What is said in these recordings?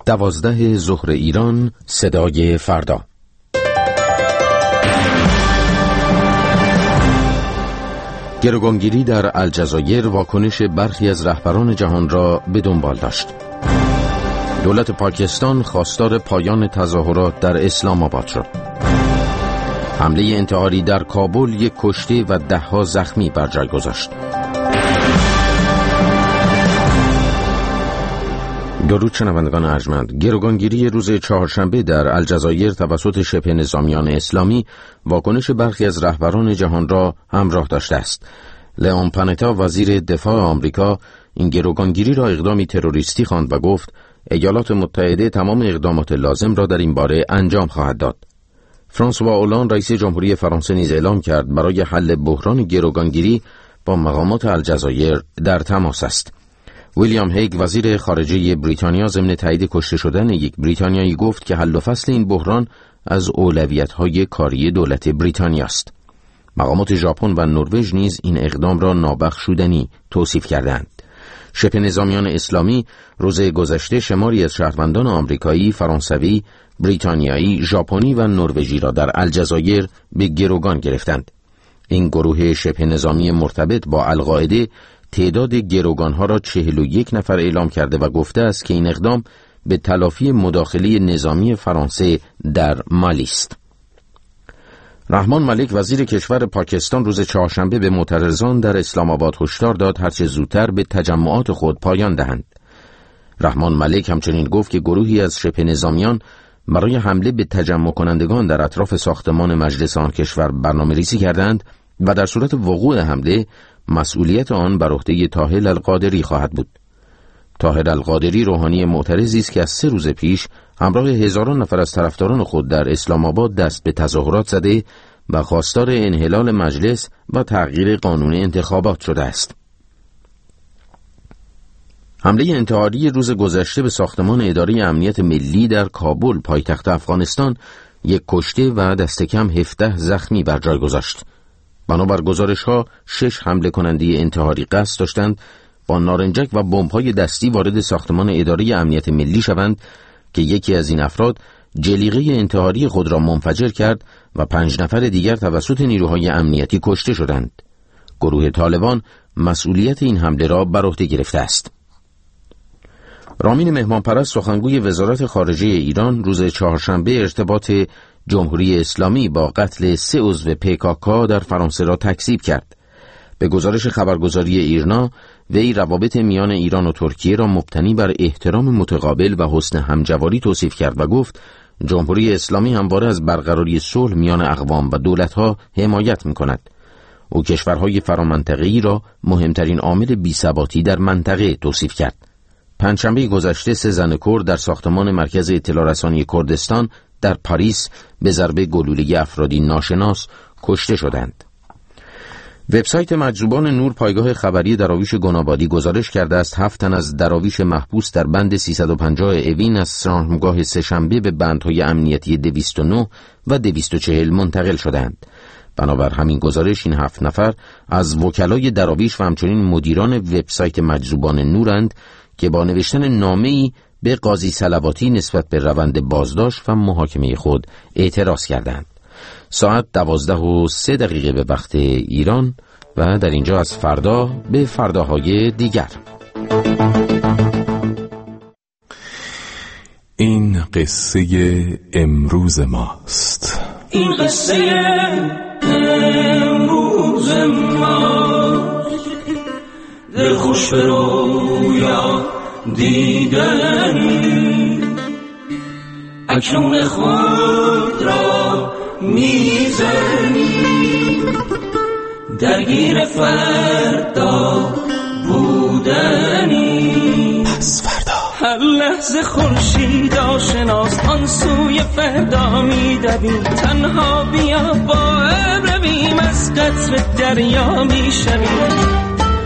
12 ظهر ایران، صدای فردا. گروگانگیری در الجزایر واکنش برخی از رهبران جهان را به دنبال داشت. دولت پاکستان خواستار پایان تظاهرات در اسلام آباد شد. حمله انتحاری در کابل یک کشته و ده‌ها زخمی بر جای گذاشت. درود شنوندگان ارجمند، گروگانگیری روز چهارشنبه در الجزایر توسط شبه نظامیان اسلامی واکنش برخی از رهبران جهان را همراه داشته است. لئون پانتا وزیر دفاع آمریکا این گروگانگیری را اقدامی تروریستی خواند و گفت ایالات متحده تمام اقدامات لازم را در این باره انجام خواهد داد. فرانسوا اولان رئیس جمهوری فرانسه نیز اعلام کرد برای حل بحران گروگانگیری با مقامات الجزایر در تماس است. ویلیام هیگ وزیر خارجه بریتانیا ضمن تایید کشته شدن یک بریتانیایی گفت که حل و فصل این بحران از اولویت‌های کاری دولت بریتانیا است. مقامات ژاپن و نروژ نیز این اقدام را نابخشودنی توصیف کردند. شبه نظامیان اسلامی روز گذشته شماری از شهروندان آمریکایی، فرانسوی، بریتانیایی، ژاپنی و نروژی را در الجزایر به گروگان گرفتند. این گروه شبه نظامی مرتبط با القاعده تعداد گروگانها را 41 نفر اعلام کرده و گفته است که این اقدام به تلافی مداخله نظامی فرانسه در مالی است. رحمان ملک وزیر کشور پاکستان روز چهارشنبه به معترضان در اسلام آباد هشدار داد هرچه زودتر به تجمعات خود پایان دهند. رحمان ملک همچنین گفت که گروهی از شبه نظامیان برای حمله به تجمع کنندگان در اطراف ساختمان مجلس آن کشور برنامه‌ریزی کردند و در صورت وقوع حمله مسئولیت آن بر عهده طاهر القادری خواهد بود. طاهر القادری روحانی معترضی است که از 3 روز پیش همراه هزاران نفر از طرفداران خود در اسلام آباد دست به تظاهرات زده و خواستار انحلال مجلس و تغییر قانون انتخابات شده است. حمله انتحاری روز گذشته به ساختمان اداره امنیت ملی در کابل پایتخت افغانستان یک کشته و دست کم 17 زخمی بر جای گذاشت. بنابر گزارش‌ها 6 حمله کننده انتحاری قصد داشتند با نارنجک و بمب‌های دستی وارد ساختمان اداره امنیت ملی شوند که یکی از این افراد جلیقه انتحاری خود را منفجر کرد و 5 نفر دیگر توسط نیروهای امنیتی کشته شدند. گروه طالبان مسئولیت این حمله را بر عهده گرفته است. رامین مهمانپرست سخنگوی وزارت خارجه ایران روز چهارشنبه ارتباط جمهوری اسلامی با قتل 3 عضو PKK در فرانسه را تکذیب کرد. به گزارش خبرگزاری ایرنا، وی روابط میان ایران و ترکیه را مبتنی بر احترام متقابل و حسن همجواری توصیف کرد و گفت جمهوری اسلامی همواره از برقراری صلح میان اقوام و دولت‌ها حمایت می‌کند. او کشورهای فرامنطقه‌ای را مهمترین عامل بی‌ثباتی در منطقه توصیف کرد. پنجشنبه گذشته 3 زن کرد در ساختمان مرکز اطلاع رسانی کردستان در پاریس به ضربه گلوله افرادی ناشناس کشته شدند. وبسایت مجذوبان نور پایگاه خبری دراویش گنابادی گزارش کرده است 7 تن از دراویش محبوس در بند 350 اوین از شامگاه سه‌شنبه به بندهای امنیتی 209 و 240 منتقل شدند. بنابر همین گزارش این 7 نفر از وکلای دراویش و همچنین مدیران وبسایت مجذوبان نورند که با نوشتن نامه‌ای به قاضی صلواتی نسبت به روند بازداشت و محاکمه خود اعتراض کردند. ساعت 12:03 به وقت ایران و در اینجا از فردا به فرداهای دیگر. این قصه امروز ماست. این قصه امروز ماست. دل خوش به رویا دیدنی، اکنون خود را میزنی، درگیر فردا بودنی. پس فردا هر لحظه خورشید آشناست، آن سوی فردا میدویم. تنها بیا با ابر رویم، از قطر دریا میشویم.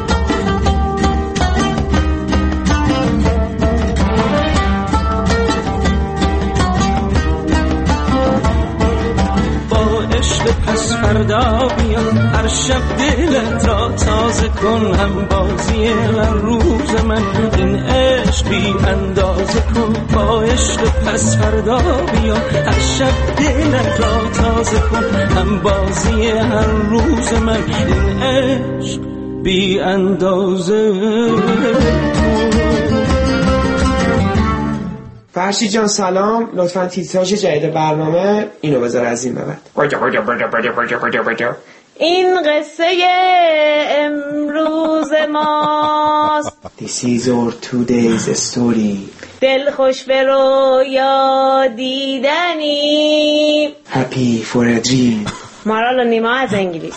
پس فردا بیا، هر شب دلت را تازه کن. هم بازی روز من این عشق بی اندازه کن. با عشق پس فردا بیا، هر شب دلت را تازه کن، هم بازی هر روز من این عشق بی اندازه. فرشید جان سلام، لطفاً تیتراژ جدید برنامه اینو بذار از این بعد. این قصه امروز ماست. This is our today's story. دل خوش به رویا دیدنی. Happy for a dream. مارال و نیما از انگلیس.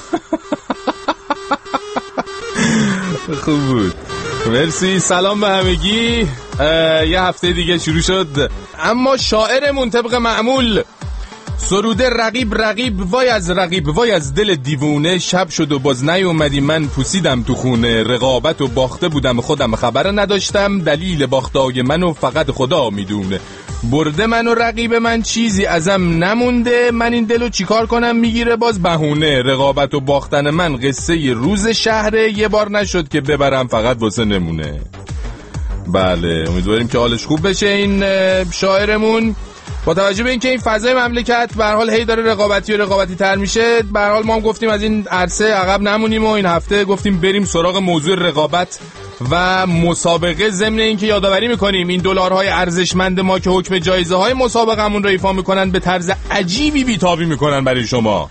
خوب بود، مرسی. سلام به همگی. یه هفته دیگه شروع شد، اما شاعرمون طبق معمول سروده رقیب رقیب وای از رقیب وای از دل دیوونه، شب شد و باز نیومدی من پوسیدم تو خونه، رقابت و باخته بودم خودم خبر نداشتم، دلیل باختای منو فقط خدا میدونه، برده من و رقیب من چیزی ازم نمونده، من این دلو چیکار کنم میگیره باز بهونه، رقابت و باختن من قصه روز شهره، یه بار نشد که ببرم فقط واسه نمونه. بله امیدواریم که حالش خوب بشه این شاعرمون، با توجه به اینکه این فضای مملکت به هر حال هی داره رقابتی تر میشه. به هر حال ما هم گفتیم از این عرصه عقب نمونیم و این هفته گفتیم بریم سراغ موضوع رقابت و مسابقه، ضمن اینکه یادآوری میکنیم این دلارهای ارزشمند ما که حکم جایزه های مسابقمون رو ایفا میکنن به طرز عجیبی بیتابی میکنن برای شما.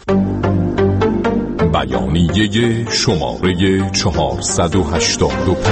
بیانیه شماره 485.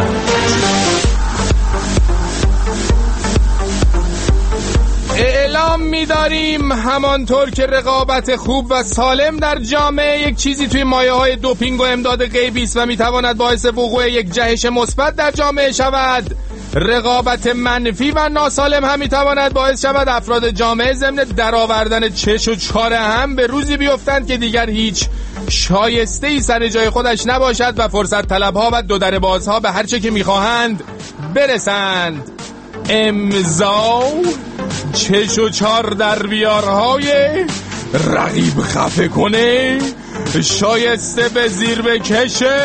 اعلام می‌داریم همانطور که رقابت خوب و سالم در جامعه یک چیزی توی مایه‌های دوپینگ و امداد غیبی است و می‌تواند باعث وقوع یک جهش مثبت در جامعه شود، رقابت منفی و ناسالم هم می‌تواند باعث شود افراد جامعه ضمن درآوردن چش و چاره هم به روزی بیفتند که دیگر هیچ شایسته‌ای سر جای خودش نباشد و فرصت طلب‌ها و دو در بازها به هر چه که می‌خواهند برسند. امضا چش و چار در بیارهای رقیب خفه کنه، شایسته به زیر بکشه،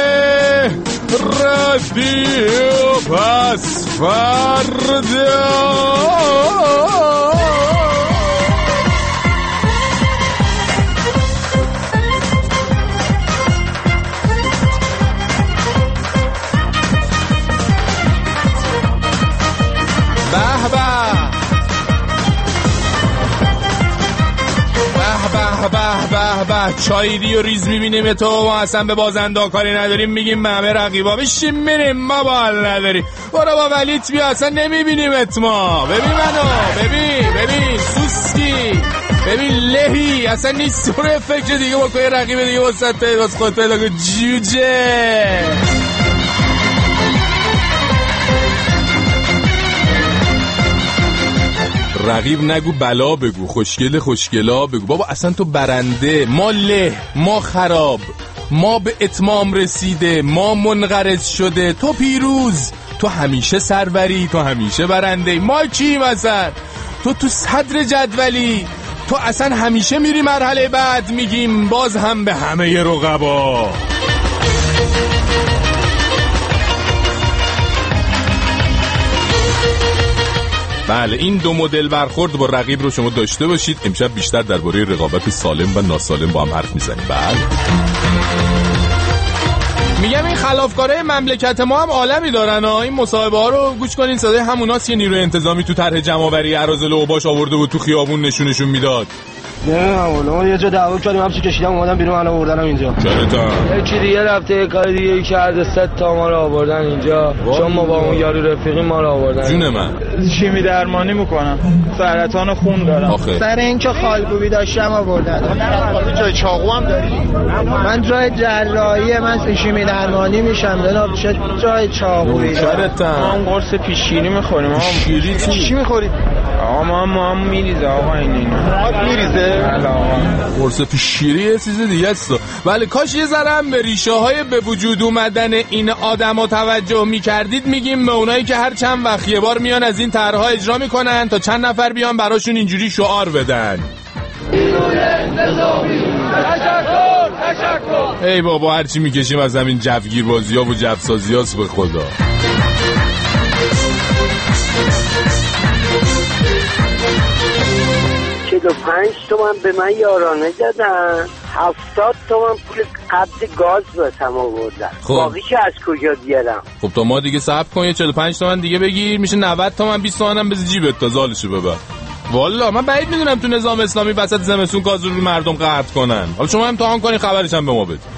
رفتی و پس فردا. به چایری و ریز میبینیم تو و اصلا به بازنده کاری نداریم، میگیم همه رقیبا بشیم میریم ما بال نداریم، برو با ولیت بیا اصلا نمیبینیمت ما، ببین منو ببین سوسکی، ببین لهی اصلا نیست، برو فکر دیگه بکنی رقیب دیگه واسه پیداست خود پیدا کن جوجه. رقیب نگو بلا بگو، خوشگلا بگو، بابا اصلا تو برنده، ما له، ما خراب، ما به اتمام رسیده، ما منقرض شده، تو پیروز، تو همیشه سروری، تو همیشه برنده، ما کیم اصلا؟ تو صدر جدولی، تو اصلا همیشه میری مرحله بعد، میگیم باز هم به همه رقبا. بله این دو مدل برخورد با رقیب رو شما داشته باشید. امشب بیشتر درباره رقابت سالم و ناسالم با هم حرف میزنیم. بله میگم این خلافکارای مملکت ما هم عالمی دارن ها. این مصاحبه ها رو گوش کنین، صدای هموناست که نیروی انتظامی تو طرح جمع‌آوری اراذل اوباش آورده بود تو خیابون نشونشون میداد. نه والا یه جا دعوا کردیم، حبس کشیدم اومدم بیرون، الان آوردنم اینجا. چرا یکی دیگه رفته یه کار دیگه کرده، 3 تا ما رو آوردن اینجا، چون ما با اون یارو رفیقی ما رو آوردن. جون من شیمی درمانی میکنم، سرطان خون دارم. سر اینکه خالکوبی داشتم آوردن. جای چاقو هم داری؟ من جای جراحی، من شیمی درمانی میشم جناب. چه جای چاقویی؟ ما هم قرص پیشگیری میخوریم. ما پیشگیری چی میخورید؟ آقا ما هم میریزه آقا این میریزه. قرص پیشگیری یه چیز دیگه است. ولی کاش یه ذره هم به ریشه های به وجود اومدن این آدما توجه میکردید. میگیم به اونایی که هر چند وقت یه بار میان از این طرح‌ها اجرا میکنن تا چند نفر بیان براشون اینجوری شعار بدن. ای بابا هرچی میکشیم از همین جوگیر بازی ها و جوسازی هاست به خدا. 45 تومن به من یارانه دادن، 70 تومن پول قبض گاز واسم آوردن. باقیش از کجا بیارم؟ خب تو ما دیگه صبر کن، یه 45 تومن دیگه بگیر، میشه 90 تومن. 20 تومن هم بذار جیبت تا زالشو ببر. والا من بعید میدونم تو نظام اسلامی وسط زمستون گاز رو مردم قطع کنن. حالا شما امتحان کنین، خبرش هم به ما بده.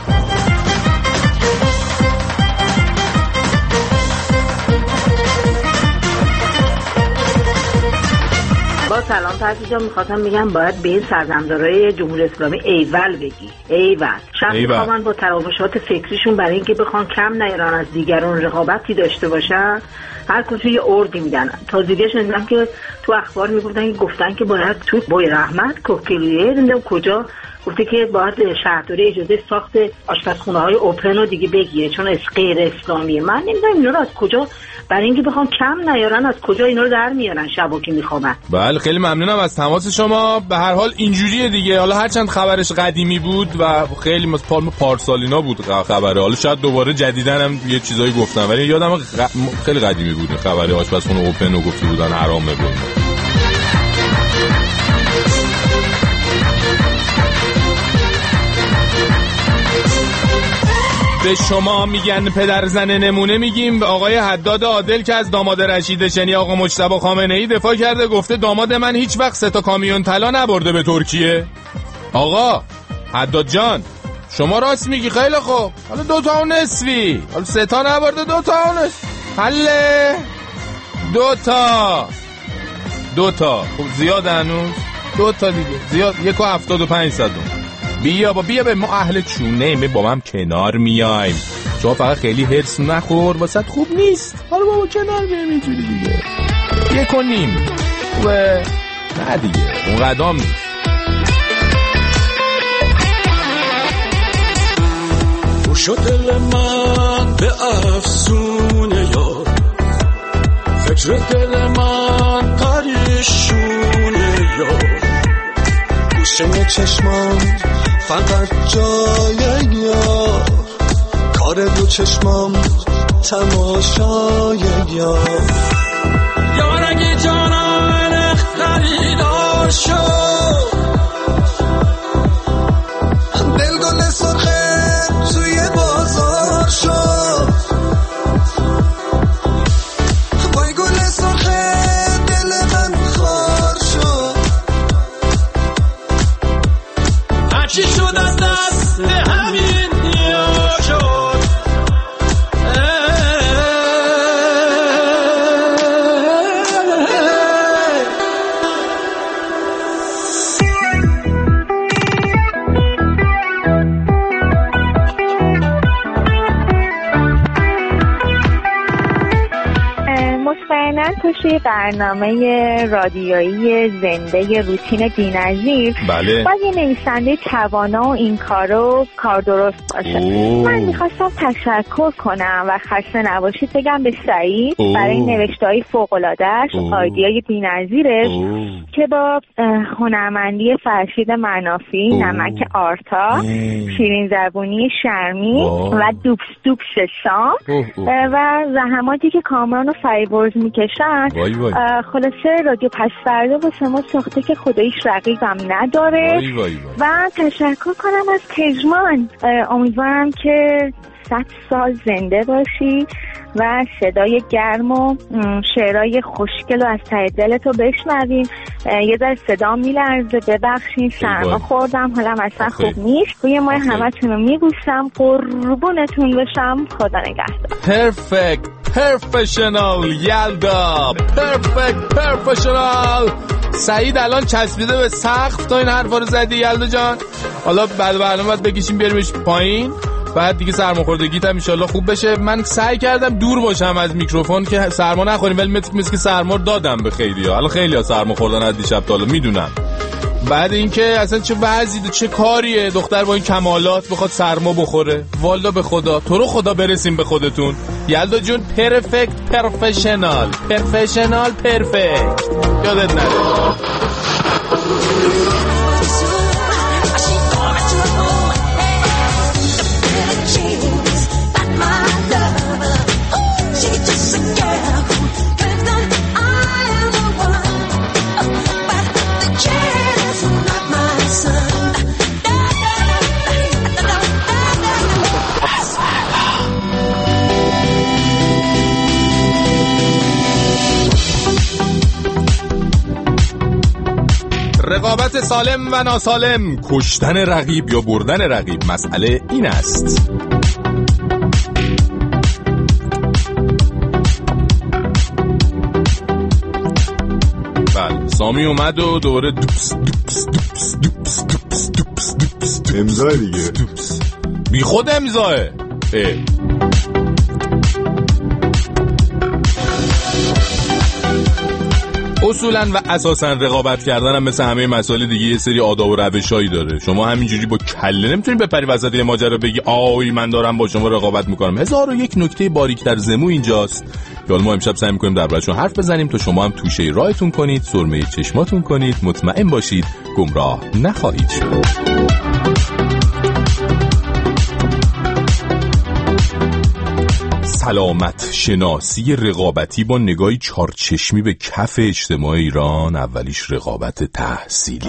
با سلام فرشی جان، میخواستم بگم باید به این سرزمدارای جمهوری اسلامی ایول بگی. ایول. شب میخوام با تراوشات فکریشون برای اینکه بخوان کم نیارن از دیگران رقابتی داشته باشن، هر کجا یه اردی میدن. تازگی شنیدم که تو اخبار گفتن که باید تو بوی رحمت کوکیلیه نمیدونم کجا گفته که باید شهرداری اجازه ساخت آشپزخونه‌های اوپن رو دیگه بگیره چون غیر اسلامیه. من نمیدونم اینا رو از کجا، برای اینکه بخوام کم نیارن از کجا اینا رو در میارن شبا که میخوابن. بله خیلی ممنونم از تماس شما. به هر حال اینجوریه دیگه. حالا هرچند خبرش قدیمی بود و خیلی پارسالینا بود خبره، حالا شاید دوباره جدیدن هم یه چیزایی گفتن، ولی یادم خیلی قدیمی بود خبره آشپزخونه اوپن رو گفته بودن حرامه بود. به شما میگن پدر زن نمونه میگیم. آقای حداد عادل که از داماد رشید شنی آقا مجتبی خامنه‌ای دفاع کرده، گفته داماد من هیچ وقت 3 تا کامیون طلا نبرده به ترکیه. آقا حداد جان شما راست میگی، خیلی خوب، حالا 2 تا و نصفی، حالا 3 تا نبرده 2 تا و نصف، حله 2 تا خب زیاد هنوز 2 تا دیگه زیاد، 1.75 بیا به ما اهل چونه می با من کنار میایم. شما فقط خیلی هرس نخور، واسه خوب نیست. حالا بابا کنار میایم اینجوری دیگه 1.5 و نه دیگه اون قدام نیست. شد دل من به افسونه یار، فکر دل من پریشونه یار، گوشه چشمان فقط جای یار، کار دو چشمام تماشای یار. یار اگه جانان خریدار شد، دلگل سرخه توی بازار شد، وای گل سرخه دل من خار شد، هرچی شد از دست همین یا شد. توی برنامه رادیویی زنده روتین بی‌نظیر بله. باید یه نویسنده توانا و این کارو کار درست باشه. من میخواستم تشکر کنم و خسته نباشید بگم به سعید برای این نوشته‌های فوق‌العاده‌اش، آیدیای بی‌نظیرش که با هنرمندی فرشید منافی، نمک آرتا، شیرین زبونی شرمی و دوبس شام و زحماتی که کامران و فریبرز میکشن، خلاصه رادیو پس فردا واسه ما ساخته که خداییش رقیبم نداره. و تشکر کنم از پژمان، امیدوارم که 100 سال زنده باشی و صدای گرم و شعرهای خوشگل و از ته دلتو بشنویم. یه ذره صدا میلرزه، ببخشین، سرما خوردم، حالم اصلا خوب نیست. روی ماه همتون رو میبوسم، قربونتون بشم، خدا نگهدار. پرفکت پرفشنال یلدا، پرفکت پرفشنال. سعید الان چسبیده به سقف تا این حرفا رو زدی یلدا جان. حالا بعد برنامه باید بکشیم بیاریمش پایین، بعد دیگه سرماخوردگیت هم انشالله خوب بشه. من سعی کردم دور باشم از میکروفون که سرما نخوریم، ولی مثل که سرما دادم به خیلیا. حالا خیلیا سرما خوردن از دیشب تا حالا میدونم. بعد اینکه اصلا چه وضعی چه کاریه دختر با این کمالات بخواد سرما بخوره. والا به خدا، تو رو خدا برسیم به خودتون. یلدا جون پرفکت پرفشنال پرفشنال پرفکت، یادت نره. Chance رقابت سالم و ناسالم، کشتن رقیب یا بردن رقیب، مسئله این است. بله سامی اومد و دوباره دوپس دوپس دوپس دوپس دوپس دوپس دوپس امضای دیگه بی خود امضاه. اصولا و اساسا رقابت کردن هم مثل همه مسائل دیگه یه سری آداب و روشایی داره. شما همینجوری با کله نمیتونید بپری وسط یه ماجرا بگی آی من دارم با شما رقابت میکنم. 1001 نکته باریک در زمو اینجاست که ما امشب سعی میکنیم دربارشون حرف بزنیم تا شما هم توشه راهتون کنید، سرمه چشماتون کنید، مطمئن باشید گمراه نخواهید شد. سلامت شناسی رقابتی با نگاهی چارچشمی به کف اجتماع ایران. اولیش رقابت تحصیلی.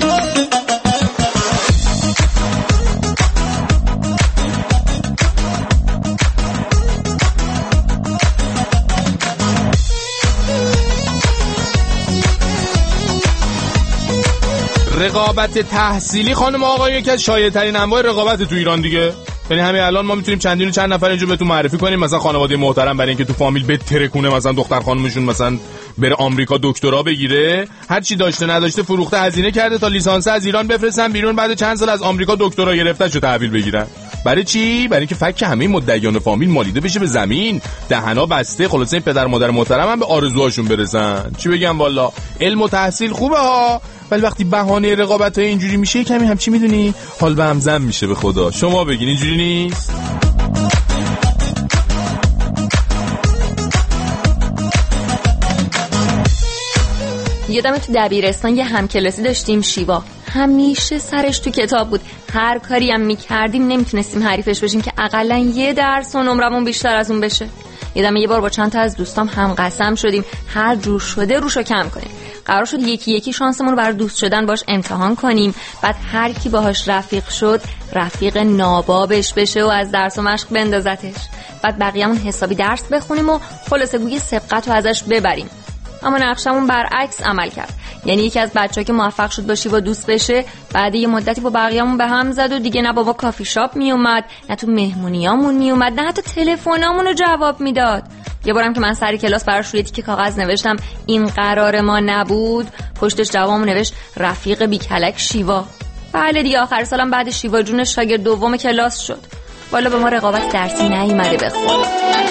رقابت تحصیلی خانم آقای یکی از شایع‌ترین انواع رقابت تو ایران دیگه. یعنی همین الان ما میتونیم چندین و چند نفر اینجا بهتون معرفی کنیم، مثلا خانواده محترم برای اینکه تو فامیل بترکونه مثلا دختر خانمشون مثلا بره آمریکا دکترا بگیره، هر چی داشته نداشته فروخته هزینه کرده تا لیسانس از ایران بفرستن بیرون، بعد چند سال از آمریکا دکترا گرفتهشو تحویل بگیرن. برای چی؟ برای اینکه فک همه مدعیان فامیل مالیده بشه به زمین، دهنا بسته، خلاصه این پدر مادر محترم هم به آرزوهاشون برسن. چی بگم والا، علم و تحصیل خوبه ها، ولی وقتی بهانه رقابت‌های اینجوری میشه کمی هم چی میدونی حال به هم زن میشه. به خدا شما بگین اینجوری نیست؟ یادم تو دبیرستان یه همکلاسی داشتیم شیوا، همیشه سرش تو کتاب بود، هر کاری هم میکردیم نمیتونستیم حریفش بشیم که اقلا یه درس و نمرمون بیشتر از اون بشه. یادم یه بار با چند تا از دوستام هم قسم شدیم هر جور شده روشو کم کنیم. قرار شد یکی یکی شانسمون رو برای دوست شدن باش امتحان کنیم، بعد هر کی باهاش رفیق شد رفیق نابابش بشه و از درس و مشق بندازتش، بعد بقیه‌مون حسابی درس بخونیم و خلاصه گوی سبقت رو ازش ببریم. اما نقشمون برعکس عمل کرد، یعنی یکی از بچه‌ها که موفق شد با شیوا دوست بشه بعد یه مدتی با بقیه‌مون به هم زد و دیگه نه بابا کافی شاپ می اومد، نه تو مهمونیامون می اومد، نه حتی تلفنامون رو جواب میداد. یه بارم که من سر کلاس براش روی تیکه کاغذ نوشتم این قرار ما نبود، پشتش جوابمو نوشت رفیق بیکلک شیوا. بله دیگه آخر سالم بعد شیوا جون شاگرد دوم کلاس شد. والا به ما رقابت درسی نیومده به خود.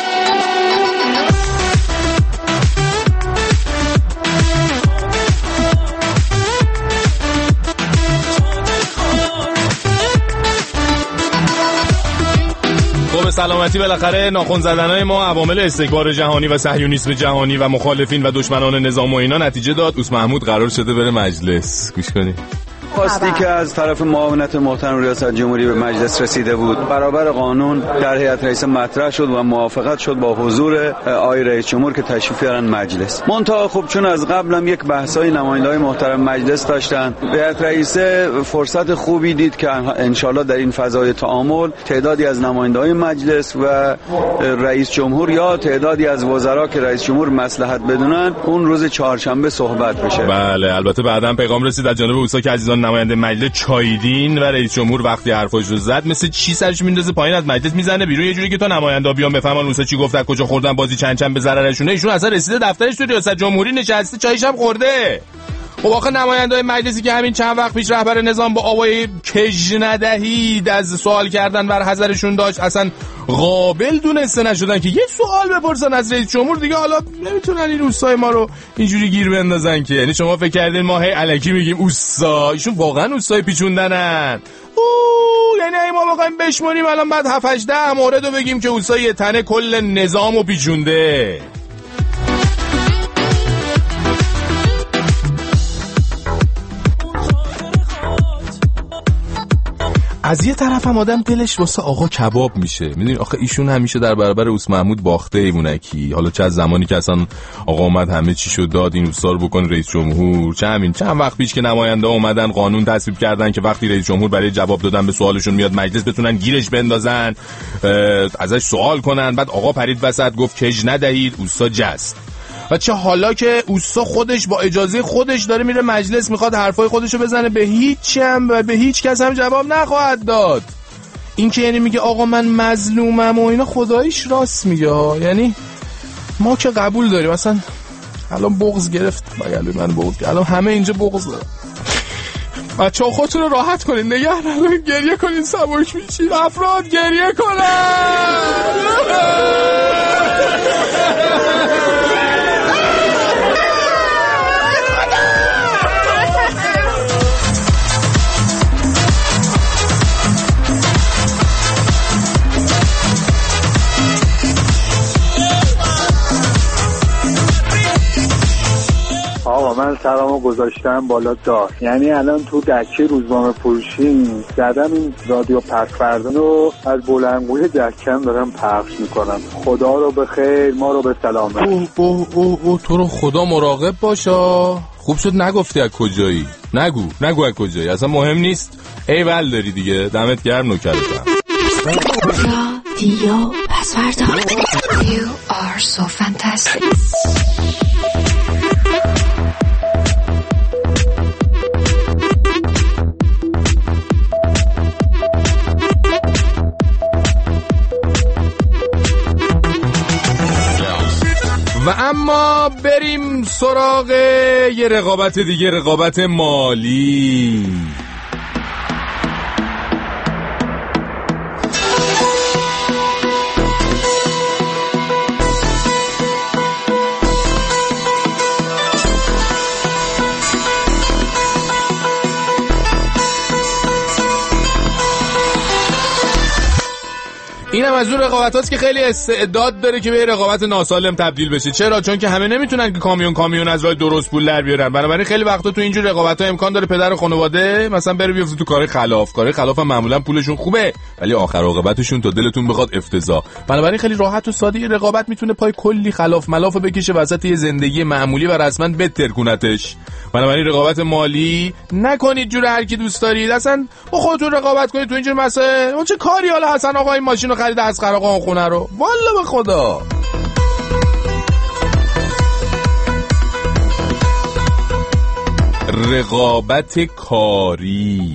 به سلامتی بالاخره ناخن زدنای ما عوامل استکبار جهانی و صهیونیسم جهانی و مخالفین و دشمنان نظام و اینا نتیجه داد. اوس محمود قرار شده بره مجلس. گوش کنید. خواستی که از طرف معاونت محترم ریاست جمهوری به مجلس رسیده بود برابر قانون در هیئت رئیسه مطرح شد و موافقت شد با حضور آقای رئیس جمهور که تشریف بیارن مجلس. منتها خب چون از قبل هم یک بحثای نماینده‌های محترم مجلس داشتن، هیئت رئیسه فرصت خوبی دید که انشالله در این فضای تعامل تعدادی از نماینده‌های مجلس و رئیس جمهور یا تعدادی از وزرا که رئیس جمهور مصلحت بدونن اون روز چهارشنبه صحبت بشه. بله البته بعداً پیغام رسید از جانب اوسا که عزیزان نماینده مجلس چایدین و رئیس جمهور وقتی حرفاش رو زد مثل چی سرش میندازه پایین از مجلس میزنه بیرون، یه جوری که تا نماینده بیان بفهمن اوسا چی گفت، کجا خوردن بازی چند به ضررشونه. ایشون اصلا رسیده دفترش تو ریاست جمهوری نشسته چایش هم خورده. خب آخه نماینده‌های مجلسی که همین چند وقت پیش رهبر نظام با آوای کج ندهید از سوال کردن بر حذرشون داشت اصلا قابل دونسته نشدن که یه سوال بپرسن از رئیس جمهور دیگه. حالا نمیتونن این اوستای ما رو اینجوری گیر بندازن که، یعنی شما فکر کردین ما هی الکی میگیم اوستا، ایشون واقعا اوستای پیچوندنن. یعنی ما بخوایم بشمونیم الان بعد 7-8 مورد رو بگیم که اوستای یه تنه کل نظامو پیچونده. از یه طرف هم آدم دلش واسه آقا کباب میشه. میدونی آخه ایشون همیشه در برابر اوس محمود باخته ایمونکی. حالا چه از زمانی که اصلا آقا اومد همه چی شد داد این اوستا رو بکن رئیس جمهور، چه همین چند وقت پیش که نماینده اومدن قانون تصویب کردن که وقتی رئیس جمهور برای جواب دادن به سوالشون میاد مجلس بتونن گیرش بندازن، ازش سوال کنن. بعد آقا پرید وسط گفت کج ندهید، اوستا جست. و چه حالا که اوستا خودش با اجازه خودش داره میره مجلس میخواد حرفای خودشو بزنه، به هیچ هم و به هیچ کس هم جواب نخواهد داد. این که یعنی میگه آقا من مظلومم و اینا، خداییش راست میگه ها. یعنی ما که قبول داریم، مثلا الان بغض گرفت بگلوی من، بغض الان همه اینجا بغض دارن. بچه‌ها خودتون رو راحت کنین، نگه ندارین، گریه کنین، سبک میشین، افراد گریه کنن. آقا من سلامو گذاشتم بالا دار، یعنی الان تو دکه روزنامه فروشی زدم این رادیو پخش فردا رو از بلندگوی دکم دارم پخش میکنم. خدا رو به خیر، ما رو به سلامت. تو رو خدا مراقب باشا. خوب شد نگفتی از کجایی. نگو از کجایی، اصلا مهم نیست. ایول داری دیگه. دمت گرم نوکرتم. رادیو پس فردا. You are so fantastic. و اما بریم سراغ یه رقابت دیگه، رقابت مالی. اینم از اون رقابتاست که خیلی استعداد داره که به رقابت ناسالم تبدیل بشه. چرا؟ چون که همه نمیتونن که کامیون از راه درست پول در بیارن. بنابراین خیلی وقتا تو اینجور رقابت‌ها امکان داره پدر خانواده مثلا بره بیفته تو کار خلاف هم معمولا پولشون خوبه ولی آخر عاقبتشون تا دلتون بخواد افتضاح. بنابراین خیلی راحت و ساده رقابت میتونه پای کلی خلاف ملاف بکشه وسط یه زندگی معمولی و رسما بترکونتش. بنابراین رقابت مالی نکنید جور هر کی دوست دارید، اصلا با خودتون رقابت کنید تو اینجور مسائل. اون چه کاری حالا حسن آقا این ماشین رو خرید از خراقان خونه رو، والله به خدا. رقابت کاری.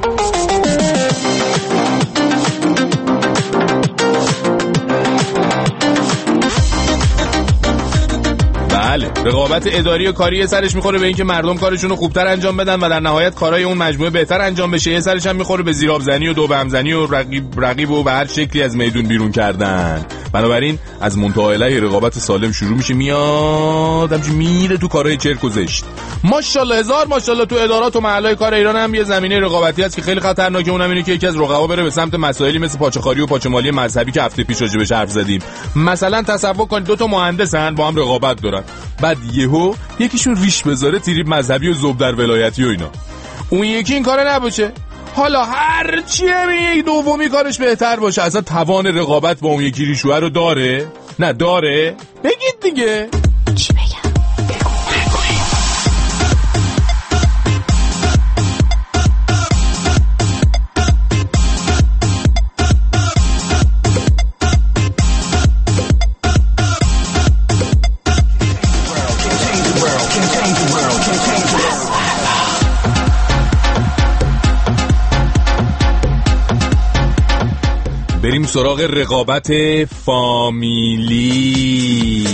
بله، رقابت اداری و کاری سرش میخوره به اینکه مردم کارشون رو خوبتر انجام بدن و در نهایت کارهای اون مجموعه بهتر انجام بشه. یه سرش هم میخوره به زیرآبزنی و دوبهمزنی و رقیب و به هر شکلی از میدون بیرون کردن. بنابراین از منتهی رقابت سالم شروع میشه، میاد همچین میره تو کارهای چرک و زشت. ماشاءالله هزار ماشاءالله تو ادارات و محلهای کار ایران هم یه زمینه رقابتی هست که خیلی خطرناکه. اونم اینه که یکی از رقبا بره به سمت مسائلی مثل پاچه‌خواری و پاچه‌مالی مذهبی که هفته پیش راجع بهش حرف زدیم. مثلا تصور کنید دو تا مهندسن با هم رقابت دارن، بعد یهو یکیشون ریش بذاره تریب مذهبی و ذوب در ولایتی و اینا، اون یکی این کارو نباشه. حالا هر چیه میگه دومی کارش بهتر باشه، اصلا توان رقابت با اون یکی ریشوه رو داره؟ نه داره؟ بگید دیگه. چی بگم؟ بریم سراغ رقابت فامیلی.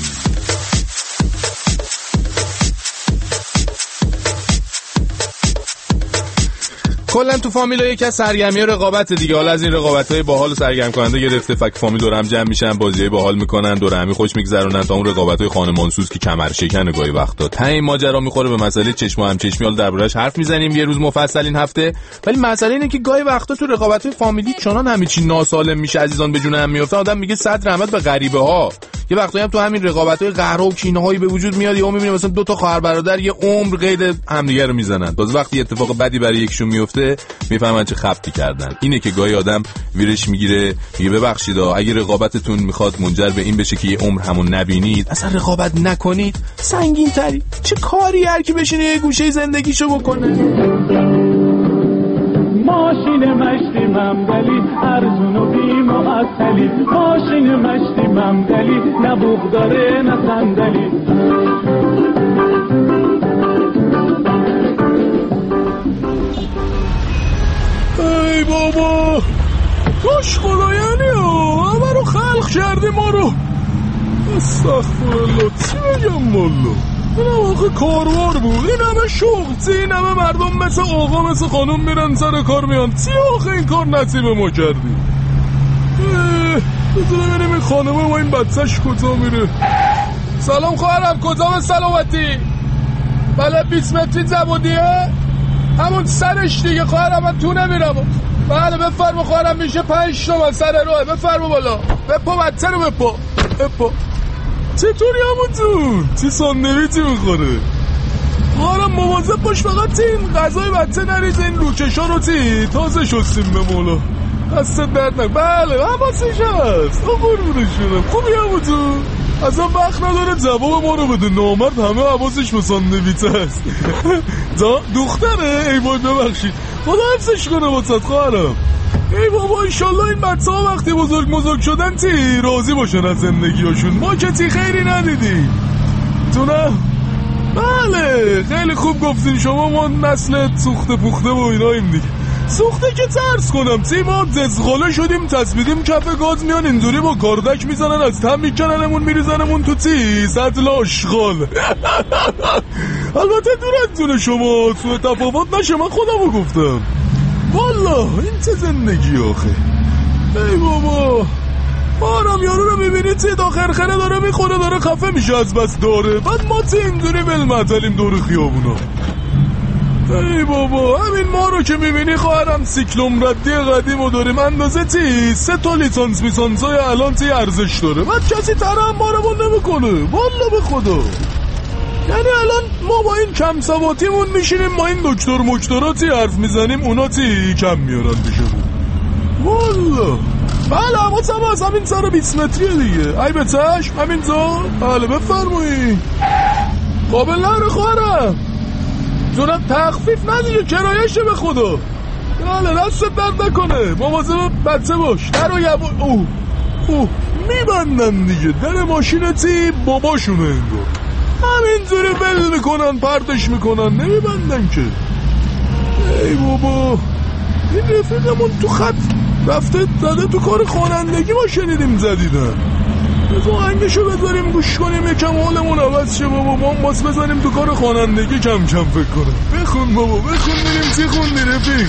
کلا تو فامیلا یکی از سرگرمی‌ها رقابت دیگه. حالا از این رقابت‌های باحال و سرگرم کننده گرفته فک فامیل دور هم جمع میشن، بازی‌های باحال میکنن، دور همی خوش میگذرونن، تا اون رقابت‌های خانمانسوز که کمر شکنه گاهی وقتا. ته این ماجرا میخوره به مسئله چشم و همچشمی. حالا درباره‌اش حرف میزنیم یه روز مفصل این هفته. ولی مسئله اینه که گاهی وقتا تو رقابت‌های فامیلی چنان همه چی ناسالم میشه، عزیزان به جون هم میافتن، آدم میگه صد رحمت به غریبه‌ها. یه وقتایی هم تو همین رقابت‌های قهر و کینه‌هایی به وجود میاد، یا می‌بینیم مثلا دو تا خواهر برادر یه عمر قید همدیگه رو میزنن، باز وقتی اتفاق بدی برای یکشون میفته میفهمن چه خبطی کردن. اینه که گاهی آدم ویرش میگیره، میگه ببخشید اگه رقابتتون میخواد منجر به این بشه که یه عمر همون نبینید، اصلا رقابت نکنید. سنگین تری چه کاری هر کی بشینه یه گوشه زندگیشو بکنه. ماشین مشتی ممدلی ارزون و بی معطلی ماشین مشتی ممدلی نه بوق داره نه صندلی ای بابا توش خدایانی همه رو خلق کردی ما رو استغفرالله چی بگم والا این آخه کاروار بود این همه شغل این همه مردم مثل آقا مثل خانم میرن سر کار میان چی آخه این کار نصیب ما کردی بذاره بریم این خانمه و این بچهش کجا میره سلام خواهرم کجا به سلامتی بله 20 متری زبادیه همون سرش دیگه خواهرم من تو نمیرم بله بفرما خواهرم میشه 5 تومن سر راه بفرما بالا بپا بچه رو بپا چطوری همون جون چی ساندویچی میخوره خواهرم مواظب باش فقط این غذای بچه نریزه این روکشا رو تازه شستیم به مولا دستت درد نکنه بله حواسش هست قربونشونم خوبی همون جون اصلا وقت نداره جواب ما رو بده نامرد همه حواسش به ساندویچ هست دختره ای وای ببخشید خدا حفظش کنه واسه خواهرم ای بابا انشالله این بچه ها وقتی بزرگ شدن راضی باشن از زندگیاشون ما که خیری ندیدی تو نه بله خیلی خوب گفتین شما ما نسل سوخته پوخته و ایناییم دیگه سوخته که ترس کنم ما ززغاله شدیم تصمیدیم کف گاز میان اینجوری با کاردک میزنن از تم میکننمون میریزنمون تو سطل آشغال البته دور از جون شما سوء تفاوت نشه من خودمو گفتم والا این چه زندگی آخه ای بابا آرام یارو رو میبینی تا خرخره داره میخوره داره خفه میشه از بس داره بعد ما اینجوری بلمطلیم دور خیابونا ای بابا همین ما رو که میبینی خواهرم سیکلوم ردی قدیم رو داریم اندازه 3 تا لیسانس های الان ارزش داره بعد کسی ترم ما رو نمیکنه والا به خدا یعنی الان ما با این کم سواتیمون میشینیم با این دکتر مکتراتی حرف میزنیم اونا کم میارن دیگه والا بله اما سم از همین سر 20 متریه دیگه ای به چشم همین زا بله بفرمایی قابل نره خواهرم جونم تخفیف ندیگه کرایشه به خدا بله دستت درد نکنه مواظب بچه باش در و اوه میبندن دیگه در ماشینتی باباشونه انگار همینجوری ول میکنن پرتش میکنن نمیبندن که ای بابا این رفیقمون تو خط رفته زده تو کار خوانندگی ما شنیدیم زدیدن بذار آهنگشو بذاریم گوش کنیم یکم حالمون عوض شه بابا ما باز بزنیم تو کار خوانندگی کم فکر کنم بخون بابا بخون بریم چی خوندی رفیق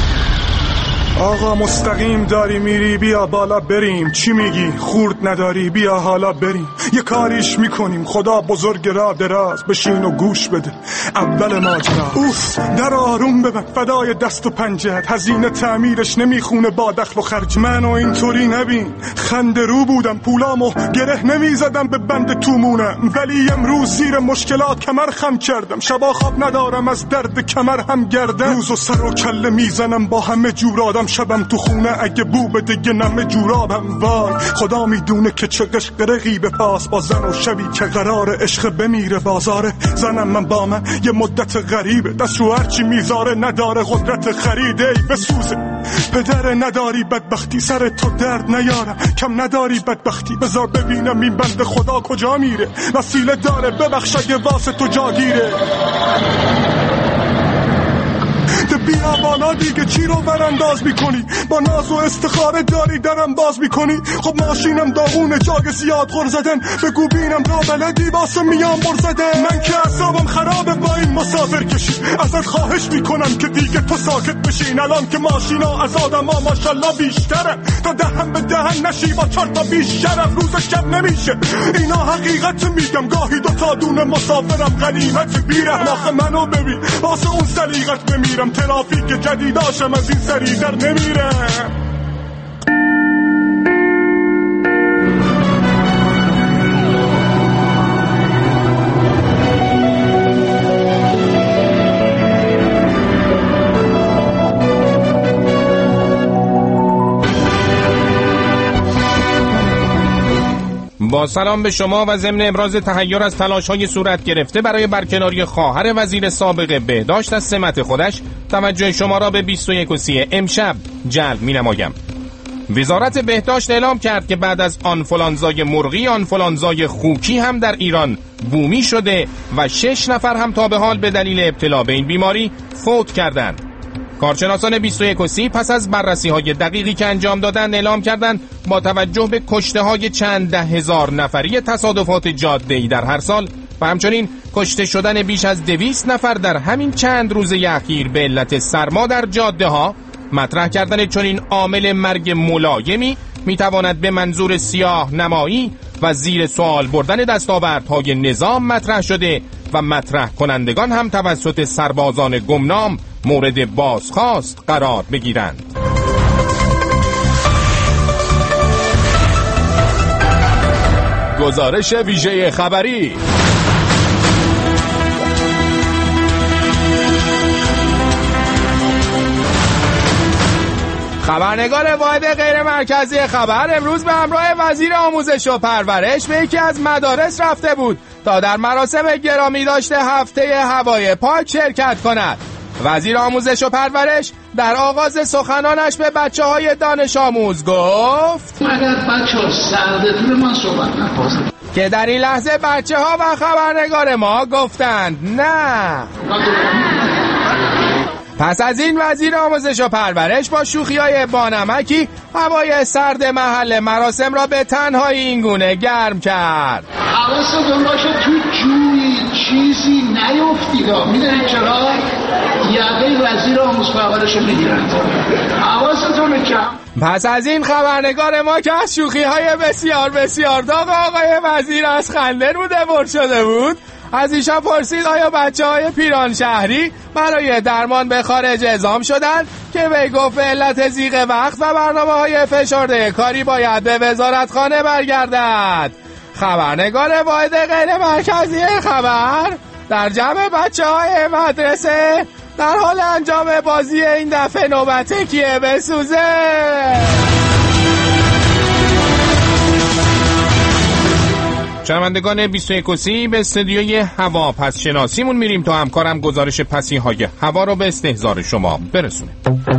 آقا مستقیم داری میری بیا بالا بریم چی میگی خورد نداری بیا حالا بریم یه کاریش میکنیم خدا بزرگ را دراز بشین و گوش بده اول ماجرا اوف در آروم ببند فدای دست و پنجت هزینه تعمیرش نمیخونه با دخل و خرج منو اینطوری نبین خنده رو بودم پولامو گره نمیزدم به بند تومونم ولی امروز زیر مشکلات کمر خم کردم شبا خواب ندارم از درد کمر هم گردم روز و سر و کله میزنم با همه جور آدم شبم تو خونه اگه بو بده یه نمه جورابم وای خدا میدونه که چه قشق رقیب پاس با زن و شبی که قرار عشق بمیره بازاره زنم من با من یه مدت غریبه دست رو هرچی میذاره نداره قدرت خریده ای بسوزه پدر نداری بدبختی سر تو درد نیارم کم نداری بدبختی بذار ببینم این بنده خدا کجا میره وسیله داره ببخش اگه واسه تو جاگیره بیا بالا دیگه چی رو برانداز میکنی با ناز و استخاره داری درم باز میکنی خب ماشینم داغونه جاگ زیاد غر زدن بگو بینم را بلدی واسه میام بر زدن من که اعصابم خرابه با این مسافر کشی ازت خواهش میکنم که دیگه تو ساکت بشین الان که ماشینا از آدم ها ماشالله بیشترن تا دهن به دهن نشی با 4 تا بیش شرف روز شب نمیشه اینا حقیقت میگم گاهی 2 تا دونه مسافرم غنیمت بیرحم آخه منو ببین واسه اون سلیقت بمیرم ترافیک جدیداشم از این سری در نمیره با سلام به شما و ضمن ابراز تحیر از تلاش‌های صورت گرفته برای برکناری خواهر وزیر سابق بهداشت از سمت خودش، توجه شما را به 21:30 امشب جلب می‌نمایم. وزارت بهداشت اعلام کرد که بعد از آنفولانزای مرغی، آنفولانزای خوکی هم در ایران بومی شده و 6 نفر هم تا به حال به دلیل ابتلا به این بیماری فوت کردند. کارشناسان 21:30 پس از بررسی‌های دقیقی که انجام دادن اعلام کردند با توجه به کشته‌های چند ده هزار نفری تصادفات جاده‌ای در هر سال و همچنین کشته شدن بیش از 200 نفر در همین چند روز اخیر به علت سرما در جاده‌ها، مطرح کردن چنین عامل مرگ ملایمی میتواند به منظور سیاه نمایی و زیر سوال بردن دستاوردهای نظام مطرح شده و مطرح کنندگان هم توسط سربازان گمنام مورد بازخواست قرار بگیرند. گزارش ویژه خبری. خبرنگار واحد غیر مرکزی خبر امروز به همراه وزیر آموزش و پرورش به یکی از مدارس رفته بود تا در مراسم گرامی داشته هفته هوای پاک شرکت کند. وزیر آموزش و پرورش در آغاز سخنانش به بچه‌های دانش آموز گفت اگر بچه‌ها سردتون من صحبت نکنید که در این لحظه بچه‌ها و خبرنگار ما گفتند نه. پس از این وزیر آموزش و پرورش با شوخی‌های بانمکی هوای سرد محل مراسم را به تنهایی این گونه گرم کرد. حواستون باشه تو جوی چیزی نیفتید. میدونید چرا؟ یقه وزیر آموزش و پرورش رو میگیرند. حواستون کم. پس از این خبرنگار ما که از شوخی‌های بسیار بسیار داغ آقای وزیر از خنده روده‌بر شده بود، از ایشان پرسید آیا بچه‌های پیران شهری برای درمان به خارج اعزام شدند که وی گفت به علت ضیق وقت و برنامه‌های فشرده کاری باید به وزارتخانه برگردد. خبرنگار واحد غیر مرکزی خبر در جمع بچه‌های مدرسه در حال انجام بازی این دفعه نوبت کیه بسوزه. شنوندگان 21:30 به استودیوی هوا پس شناسیمون میریم تا همکارم گزارش پسی‌های هوا رو به استحضار شما برسونه.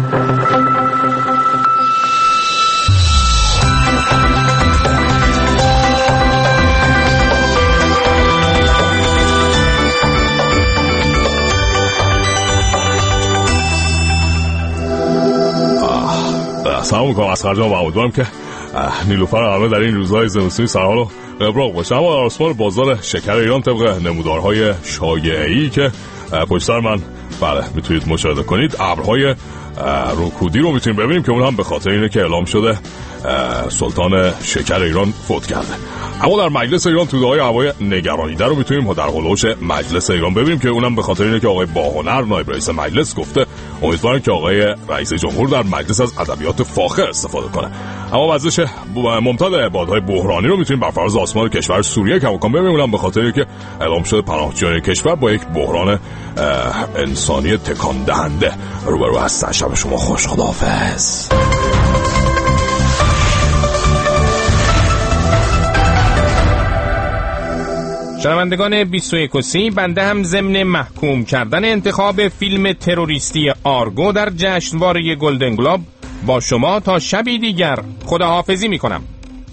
سلام میکنم از خرجان و امیدوارم که نیلوفر همه در این روزهای زمستونی سرحال و ابراق باشه. اما در آسمان بازار شکر ایران طبق نمودارهای شایعی که پشت سر من میتونید مشاهده کنید، ابرهای رکودی رو میتونید ببینیم که اون هم به خاطر اینه که اعلام شده سلطان شکر ایران فوت کرده. اما در مجلس ایران توده‌های هوای نگرانیده رو میتونیم در هولوش مجلس ایران ببینیم که اونم به خاطر اینه که آقای باهنر نایب رئیس مجلس گفته امیدوارم که آقای رئیس جمهور در مجلس از ادبیات فاخر استفاده کنه. اما وضعش ممتد بادهای بحرانی رو میتونیم بر فراز آسمان کشور سوریه کماکان ببینیم، اونم به خاطر اینه که اعلام شده پناهجویان کشور با یک بحران انسانی تکان دهنده روبرو هستن. شب شما خوش، خداحافظ. شنوندگان 21:30 بنده هم ضمن محکوم کردن انتخاب فیلم تروریستی آرگو در جشنواره گلدن گلوب با شما تا شبی دیگر خداحافظی میکنم.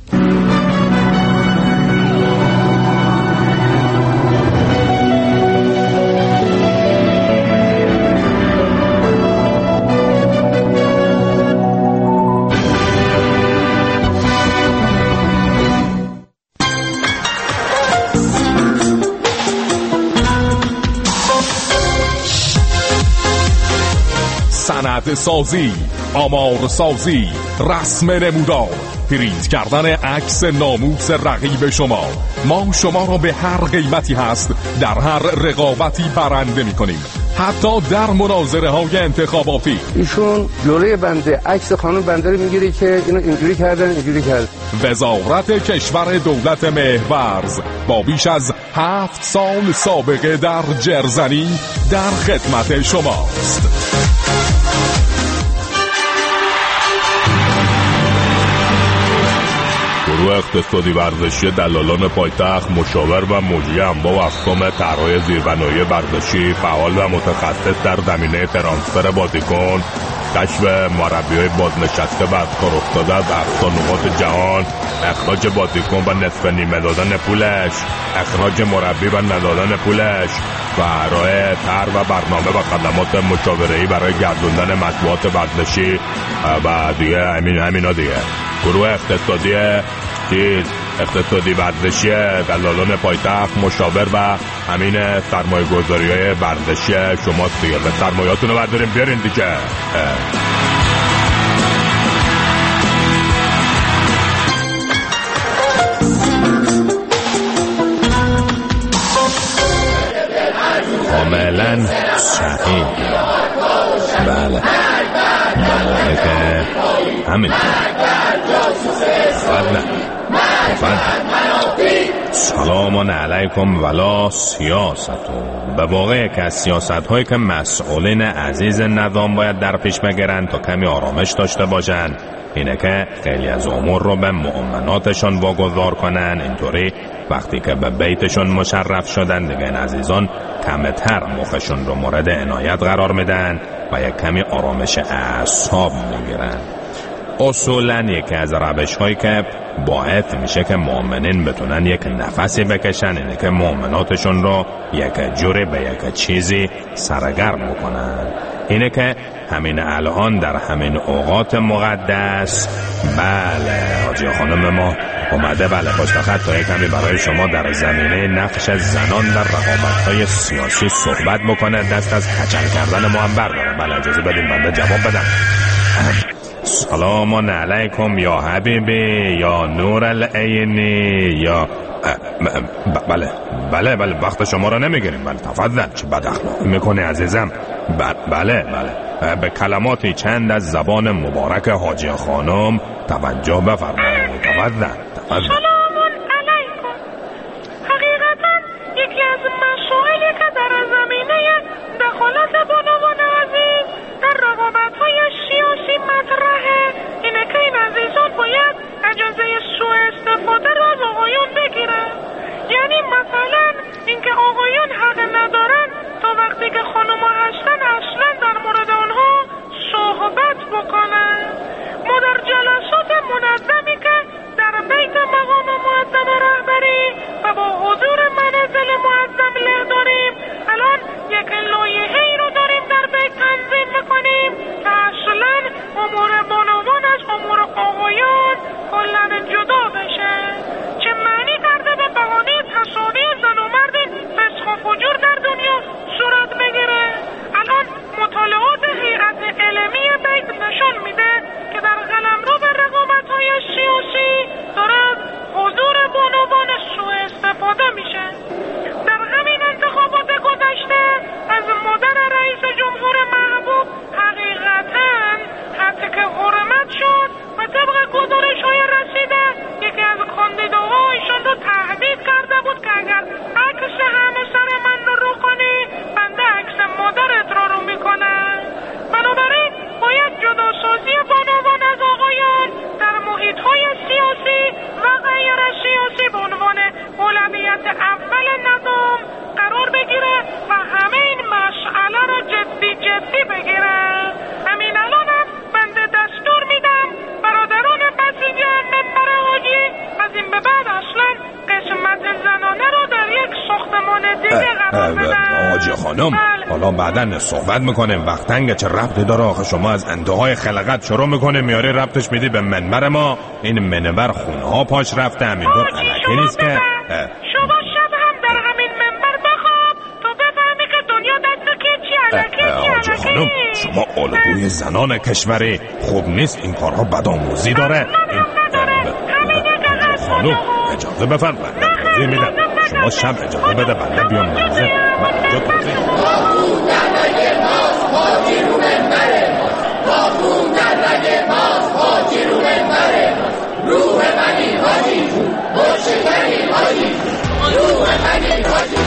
صنعت سازی، آمار سازی، رسم نمودار، پرینت کردن عکس ناموس رقیب شما. ما شما را به هر قیمتی هست در هر رقابتی برنده می کنیم، حتی در مناظره های انتخاباتی. ایشون جلوی بنده عکس خانم بنده رو میگیره که اینو اینجوری کردن اینجوری کرد. وزارت کشور دولت مهرورز با بیش از 7 سال سابقه در جرزنی در خدمت شماست. گروه گروه اقتصادی ورزشی دلالان پایتخت مشاور و مجری انواع و اقسام طرحهای زیربنایی ورزشی، فعال و متخصص در زمینه ترانسفر بازیکن، کشف مربیای بازنشسته و از کار افتاده از اقصا نقاط جهان، اخراج بازیکن و نصف نیمه دادن پولش، اخراج مربی و ندادن پولش و ارائه طرح و برنامه و خدمات مشاوره‌ای برای گردوندن مطبوعات ورزشی و دیگه همینا دیگه. گروه اقتصادی ورزشی دلالان پایتخت مشاور و همین سرمایه‌گذاری‌های ورزشی شماست دیگه. به سرمایه‌هاتون رو برداریم بیارین دیگه. کاملا صحیح. بله که همین سلام علیکم ولا سیاست. به واقع که از سیاست هایی که مسئولین عزیز نظام باید در پیش بگیرن تا کمی آرامش داشته باشن اینه که خیلی از امور رو به مؤمناتشان واگذار کنن. اینطوری وقتی که به بیتشون مشرف شدن دیگه این عزیزان کمتر مخشون رو مورد عنایت قرار میدن و یک کمی آرامش اعصاب میگیرن. اصولاً یکی از روش هایی که باعث میشه که مؤمنین بتونن یک نفسی بکشن اینه که مؤمناتشون رو یک جوری به یک چیزی سرگرم بکنن. اینه که همین الان در همین اوقات مقدس بله حاجی خانم ما اومده بله خوشبخت تا یک کمی برای شما در زمینه نقش زنان در رقابت‌های سیاسی صحبت بکنه. دست از کچل کردن ما هم برداره. بله اجازه بدین بنده جواب بدم. سلام علیکم یا حبیبی یا نور العینی یا بله وقت شما رو نمیگیریم. بله تفضل. چه بد اخلاقی میکنه عزیزم. بله به کلماتی چند از زبان مبارک حاجی خانم توجه بفرمایید. تفضل. سلام علیکم. حقیقتا یکی از مسائلی که در زمینه دخالت بانوان عزیز در رقابت‌های سیاسی مطرحه اینه که این عزیزان باید اجازه سوء استفاده را از آقایون بگیرن. یعنی مثلا اینکه آقایون حق ندارن تا وقتی که خانوما هستن اصلا در مورد آنها صحبت بکنن. ما در جلسات منظمی که در بیت مقام معظم رهبری و با حضور منازل معظم له داریم الان یک لایحه‌ای رو داریم در بیت تنظیم میکنیم که اصلا امور بانوان از امور آقایان کلاً جدا بشه. چه معنی کرده به بهانه تساوی زن و مرد فسق و فجور در دنیا صورت بگیره؟ الان مطالعات هیئت علمی بیت نشون میده که در قلمرو به رقابت‌های سیاسی داره از حضور بانوان سوء استفاده میشه. در همین انتخابات گذشته از مادر رئیس جمهور محبوب حقیقتاً حتی که حرمت شد و طبق گزارش‌های رسیده یکی از کاندیداها ایشان رو تهدید کرده بود که اگر عکس همسر من رو کنی بنده عکس مادرت رو میکنم. بنابراین باید جداسازی بانوان از آقایان در محیط‌های سیاسی و غیر سیاسی به عنوان اولویت اول نظام قرار بگیره و همه این مسئله را جدی بگیرن. همین الانم بنده دستور میدم برادران بسیج منبر حاجی از این به بعد اصلا قسمت زنانه رو در یک ساختمان دیگه قرار بدن. حاجی خانم حالا بعدن صحبت میکنیم. وقت تنگه. چه ربطی داره آخه شما از انتهای خلقت شروع میکنه میاری ربطش میدی به منبر ما. این منبر خونه ها پاش رفته همینطور علکی نیست که شما شب هم در همین منبر بخواب تو بفهمی که دنیا دست که چی علکی حاجی خانم شما الگوی زنان کشوری خوب نیست. این کارها بدآموزی داره. حاجی خانم اجازه بفرمایید توضیح میدم. شما شب اجازه بده بنده بیام منزل من اینجا توضیح روح منی حاجی شکنی حاجی روح منی حاجی.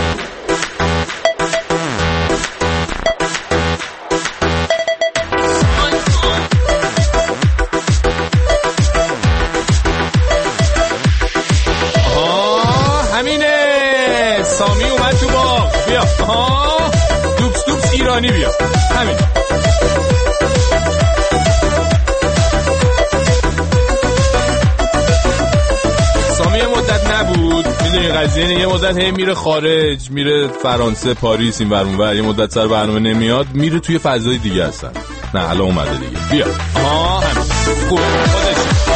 ایرانی بیاد. همین. سامی یه مدت نبود، میدونی قضیه یه مدت هی میره خارج، میره فرانسه، پاریس، این ور اون ور، یه مدت سر برنامه نمیاد، میره توی فضای دیگه هستن. نه الان اومده دیگه. بیا. همین. خوبه. خودش.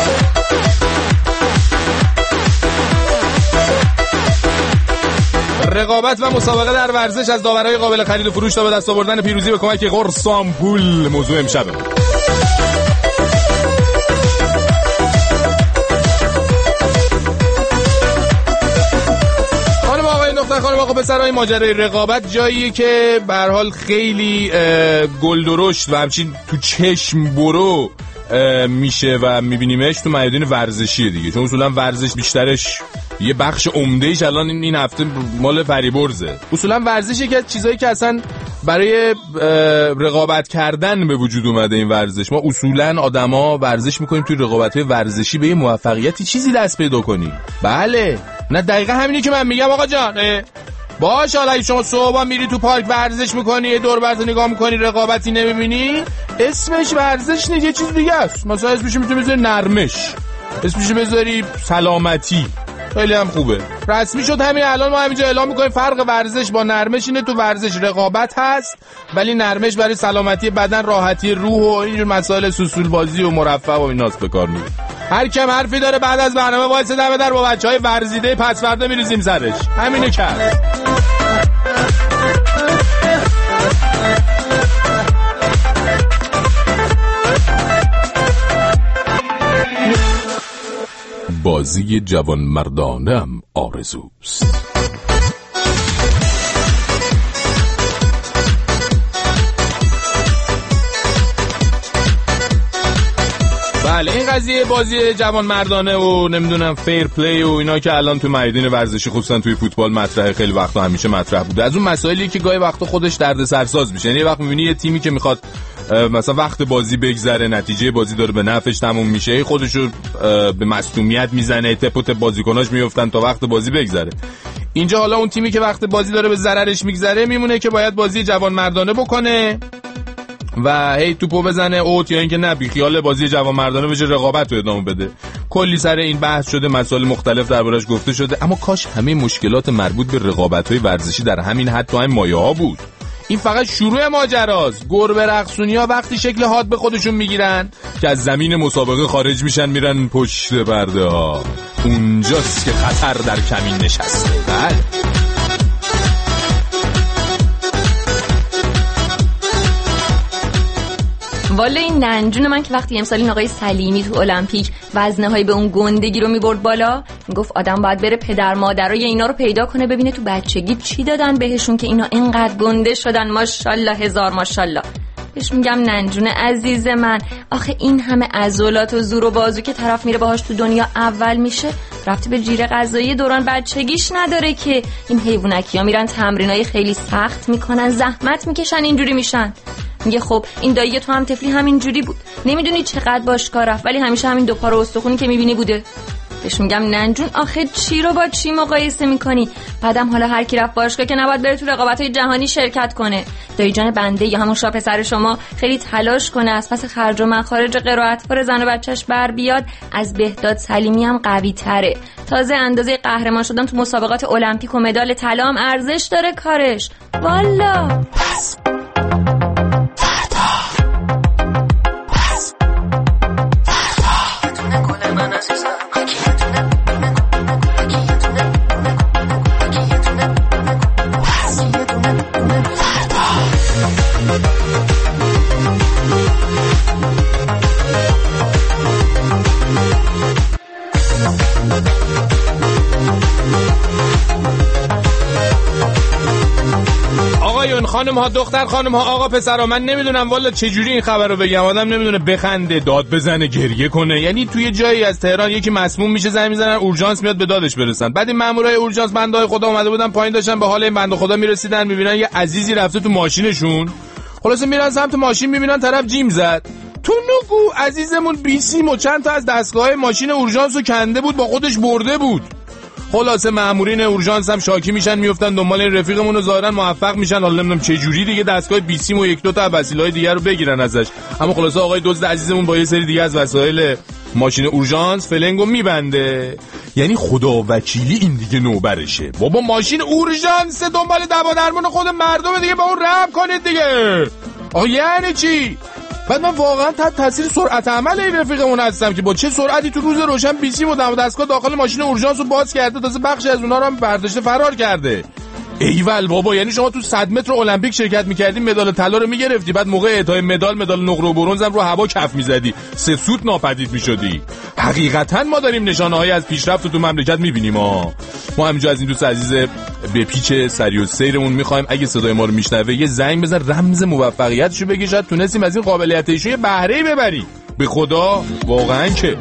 رقابت و مسابقه در ورزش از داورای قابل خرید و فروش تا به دست آوردن پیروزی به کمک قرص آمپول موضوع امشبه. خانم آقا پسرای ماجرای رقابت جاییه که به هر حال خیلی گل درشت و همچین تو چشم برو میشه و میبینیمش تو میدان ورزشی دیگه، چون اصولا ورزش بیشترش یه بخش عمدهش الان این هفته مال فریبرزه. اصولا ورزش یکی از چیزایی که اصلا برای رقابت کردن به وجود اومده این ورزش. ما اصولا آدما ورزش میکنیم توی رقابت‌های ورزشی به یه موفقیتی چیزی دست پیدا کنیم. بله، نه دقیقا همینی که من میگم آقا جان. باش، حالا شما صبح میری تو پارک ورزش میکنی، یه دور برت نگاه میکنی، رقابتی نمیبینی، اسمش ورزش نیست، یه چیز دیگه است. مثلا اسمش میتونی بذاری نرمش، اسمش بذاری سلامتی، خیلی هم خوبه. رسمی شد همین الان ما همینجا اعلام میکنیم فرق ورزش با نرمش اینه. تو ورزش رقابت هست، ولی نرمش برای سلامتی بدن، راحتی روح و اینجور مسائل سوسول بازی و مرفه و ایناست به کار میره. هر کم حرفی داره بعد از برنامه وایس دم در با بچهای ورزیده پس فردا میریزیم سرش. همینو کرد. بازی جوان مردانم آرزوست. بله، این قضیه بازی جوان مردانه و نمیدونم فیر پلی و اینا که الان تو میدان ورزشی خصوصا توی فوتبال مطرحه، خیلی وقتا همیشه مطرح بوده. از اون مسائلی که گاهی وقتا خودش دردسرساز میشه. یعنی وقت میبینی یه تیمی که میخواد مثلا وقت بازی بگذره، نتیجه بازی داره به نفعش تموم میشه، خودشو به مصدومیت میزنه، تپ و تپ بازیکناش میافتن تا وقت بازی بگذره. اینجا حالا اون تیمی که وقت بازی داره به ضررش میگذره میمونه که باید بازی جوان مردانه بکنه و هی توپو بزنه اوت، یا اینکه نه بی خیال بازی جوان مردانه بشه، رقابت رو ادامه بده. کلی سر این بحث شده، مسائل مختلف دربارش گفته شده، اما کاش همه مشکلات مربوط به رقابت‌های ورزشی در همین حد تو همین مایه‌ها بود. این فقط شروع ماجراست. گربه رقصونی‌ها وقتی شکل حاد به خودشون میگیرن که از زمین مسابقه خارج میشن میرن پشت پرده ها. اونجاست که خطر در کمین نشسته. بله. والا این ننجون من که وقتی امسال این آقای سلیمی تو المپیک وزنه‌های به اون گندگی رو میبرد بالا، میگفت آدم باید بره پدر مادرای اینا رو پیدا کنه ببینه تو بچگی چی دادن بهشون که اینا اینقدر گنده شدن. ماشاءالله، هزار ماشاءالله. بهش میگم ننجون عزیز من، آخه این همه عضلات و زور و بازو که طرف میره باهاش تو دنیا اول میشه، رفته به جیره غذایی دوران بچگیش نداره که. این حیوانکی‌ها میرن تمرینای خیلی سخت میکنن، زحمت میکشن، اینجوری میشن. میگه خب این دایی تو هم طفلی همین جوری بود، نمیدونی چقدر باشگاه رفت ولی همیشه همین دو پا رو استخونی که میبینی بوده. بهش میگم ننجون آخه چی رو با چی مقایسه میکنی؟ بعدم حالا هر کی رفت باشگاه که نباید بره تو رقابت‌های جهانی شرکت کنه. دایی جان بنده یا همون شاه پسر شما خیلی تلاش کنه از پس خرج و مخارج قرائت زن و بچهش بر بیاد، از بهداد سلیمی هم قوی تره. تازه اندازه قهرمان شدن تو مسابقات المپیک و مدال طلا هم ارزش داره کارش. والا خانم ها، دختر خانم ها، آقا پسرها، من نمیدونم والا چجوری این خبر رو بگم. آدم نمیدونه بخنده، داد بزنه، گریه کنه. یعنی توی جایی از تهران یکی مسموم میشه، زنگ میزنن اورژانس میاد به دادش برسن. بعد این مامورای اورژانس بنده خدا اومده بودن پایین، داشتن به حال این بنده خدا میرسیدن، میبینن یه عزیزی رفته تو ماشینشون. خلاصه میرن سمت ماشین، میبینن طرف جیم زد. تو نگو عزیزمون بیسیم و چند تا از دستگاه ماشین اورژانس رو کنده بود، با خودش برده بود. خلاصه مامورین اورژانس هم شاکی میشن، میافتن دنبال این رفیقمون و ظاهرا موفق میشن. حالا نمیدونم چه جوری دیگه دستگاه بیسیم و یک دو تا وسایل دیگه رو بگیرن ازش. اما خلاصه آقای دزد عزیزمون با یه سری دیگه از وسایل ماشین اورژانس فلنگو میبنده. یعنی خدا وکیلی این دیگه نوبرشه. بابا ماشین اورژانس دنبال دوا درمون خود مردم دیگه، با اون رحم کنید دیگه. آقا یعنی چی؟ بعد من واقعا تحت تاثیر سرعت عمل این رفیقمون هستم که با چه سرعتی تو روز روشن بیسیم و دستگاه داخل ماشین اورژانس رو باز کرده، تازه بخشی از اونها رو هم برداشته فرار کرده. ایول بابا، یعنی شما تو 100 متر المپیک شرکت می‌کردی مدال طلا رو می‌گرفتی، بعد موقع اعطای مدال نقره و برنز هم رو هوا کف می‌زدی، سه سوت ناپدید می‌شدی. حقیقتا ما داریم نشانه‌هایی از پیشرفت تو مملکت می‌بینیم. ما همینجا از این دوست عزیز به پیچ سری و سیرمون می‌خوایم اگه صدای ما رو میشنوه یه زنگ بزن، رمز موفقیتشو بگی، شاید تونستیم از این قابلیت ایشون یه بهره‌ای ببری. به خدا واقعا که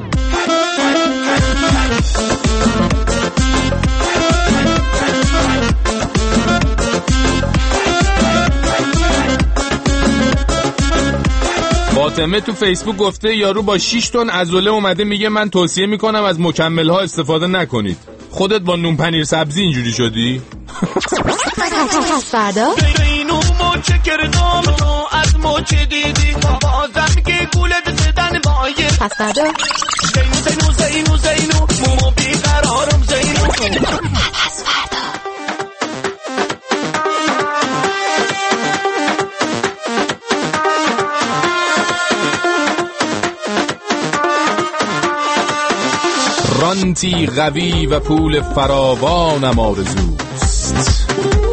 فاطمه تو فیسبوک گفته یارو با 6 تن عضله اومده میگه من توصیه میکنم از مکمل‌ها استفاده نکنید. خودت با نون پنیر سبزی اینجوری شدی؟ پس فردا اینو موچه کردم تو از موچه دیدی بازم که گولت زدن بایه. پس فردا زینو مومو بیقرارم زینو. پس فردا رانتی قوی و پول فراوانم آرزوست.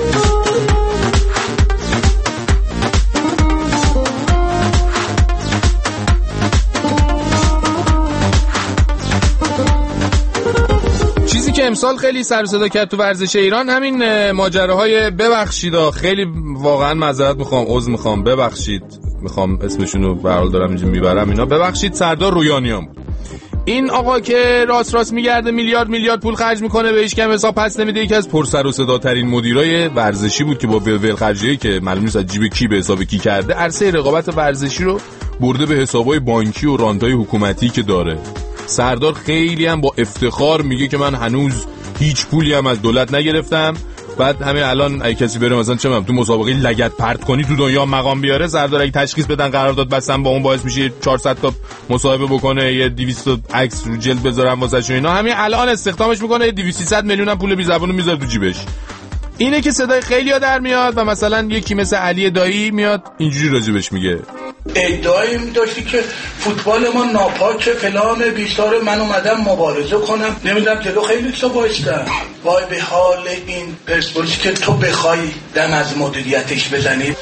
چیزی که امسال خیلی سر و صدا کرد تو ورزش ایران همین ماجراهای ببخشید. خیلی واقعا معذرت میخوام، عذر میخوام، ببخشید، میخوام اسمشونو به حال دارم اینجا میبرم اینا. ببخشید سردار رویانیان بود. این آقا که راست میگرده میلیارد پول خرج میکنه، به هیچ کم حساب پس نمیده. یکی از پر سر و صداترین مدیرای ورزشی بود که با ول خرجی که معلوم نیست از جیب کی به حساب کی کرده عرصه رقابت ورزشی رو برده به حسابای بانکی و رانتای حکومتی که داره. سردار خیلی هم با افتخار میگه که من هنوز هیچ پولی هم از دولت نگرفتم. بعد همین الان اگه کسی بره مثلا چه میدونم تو مسابقه لگد پرت کنی تو دنیا مقام بیاره، سردار اگه تشخیص بدن قرارداد بستن با اون باعث میشه 400 تا مصاحبه بکنه، یه 200 عکس رو جلد بذارن واسش و اینا، همین الان استخدامش میکنه، 200 میلیون هم پول بی زبونو میذاره تو جیبش. اینه که صدای خیلی‌ها در میاد و مثلا یکی مثل علی دایی میاد اینجوری راجبش میگه. ادعایی می‌داشتی که فوتبال ما ناپاکه فلان بیسار، من اومدم مبارزه کنم نمیدونم جلو خیلی چیزا بایستم. وای به حال این پرسپولیس که تو بخوای دم از مدیریتش بزنی.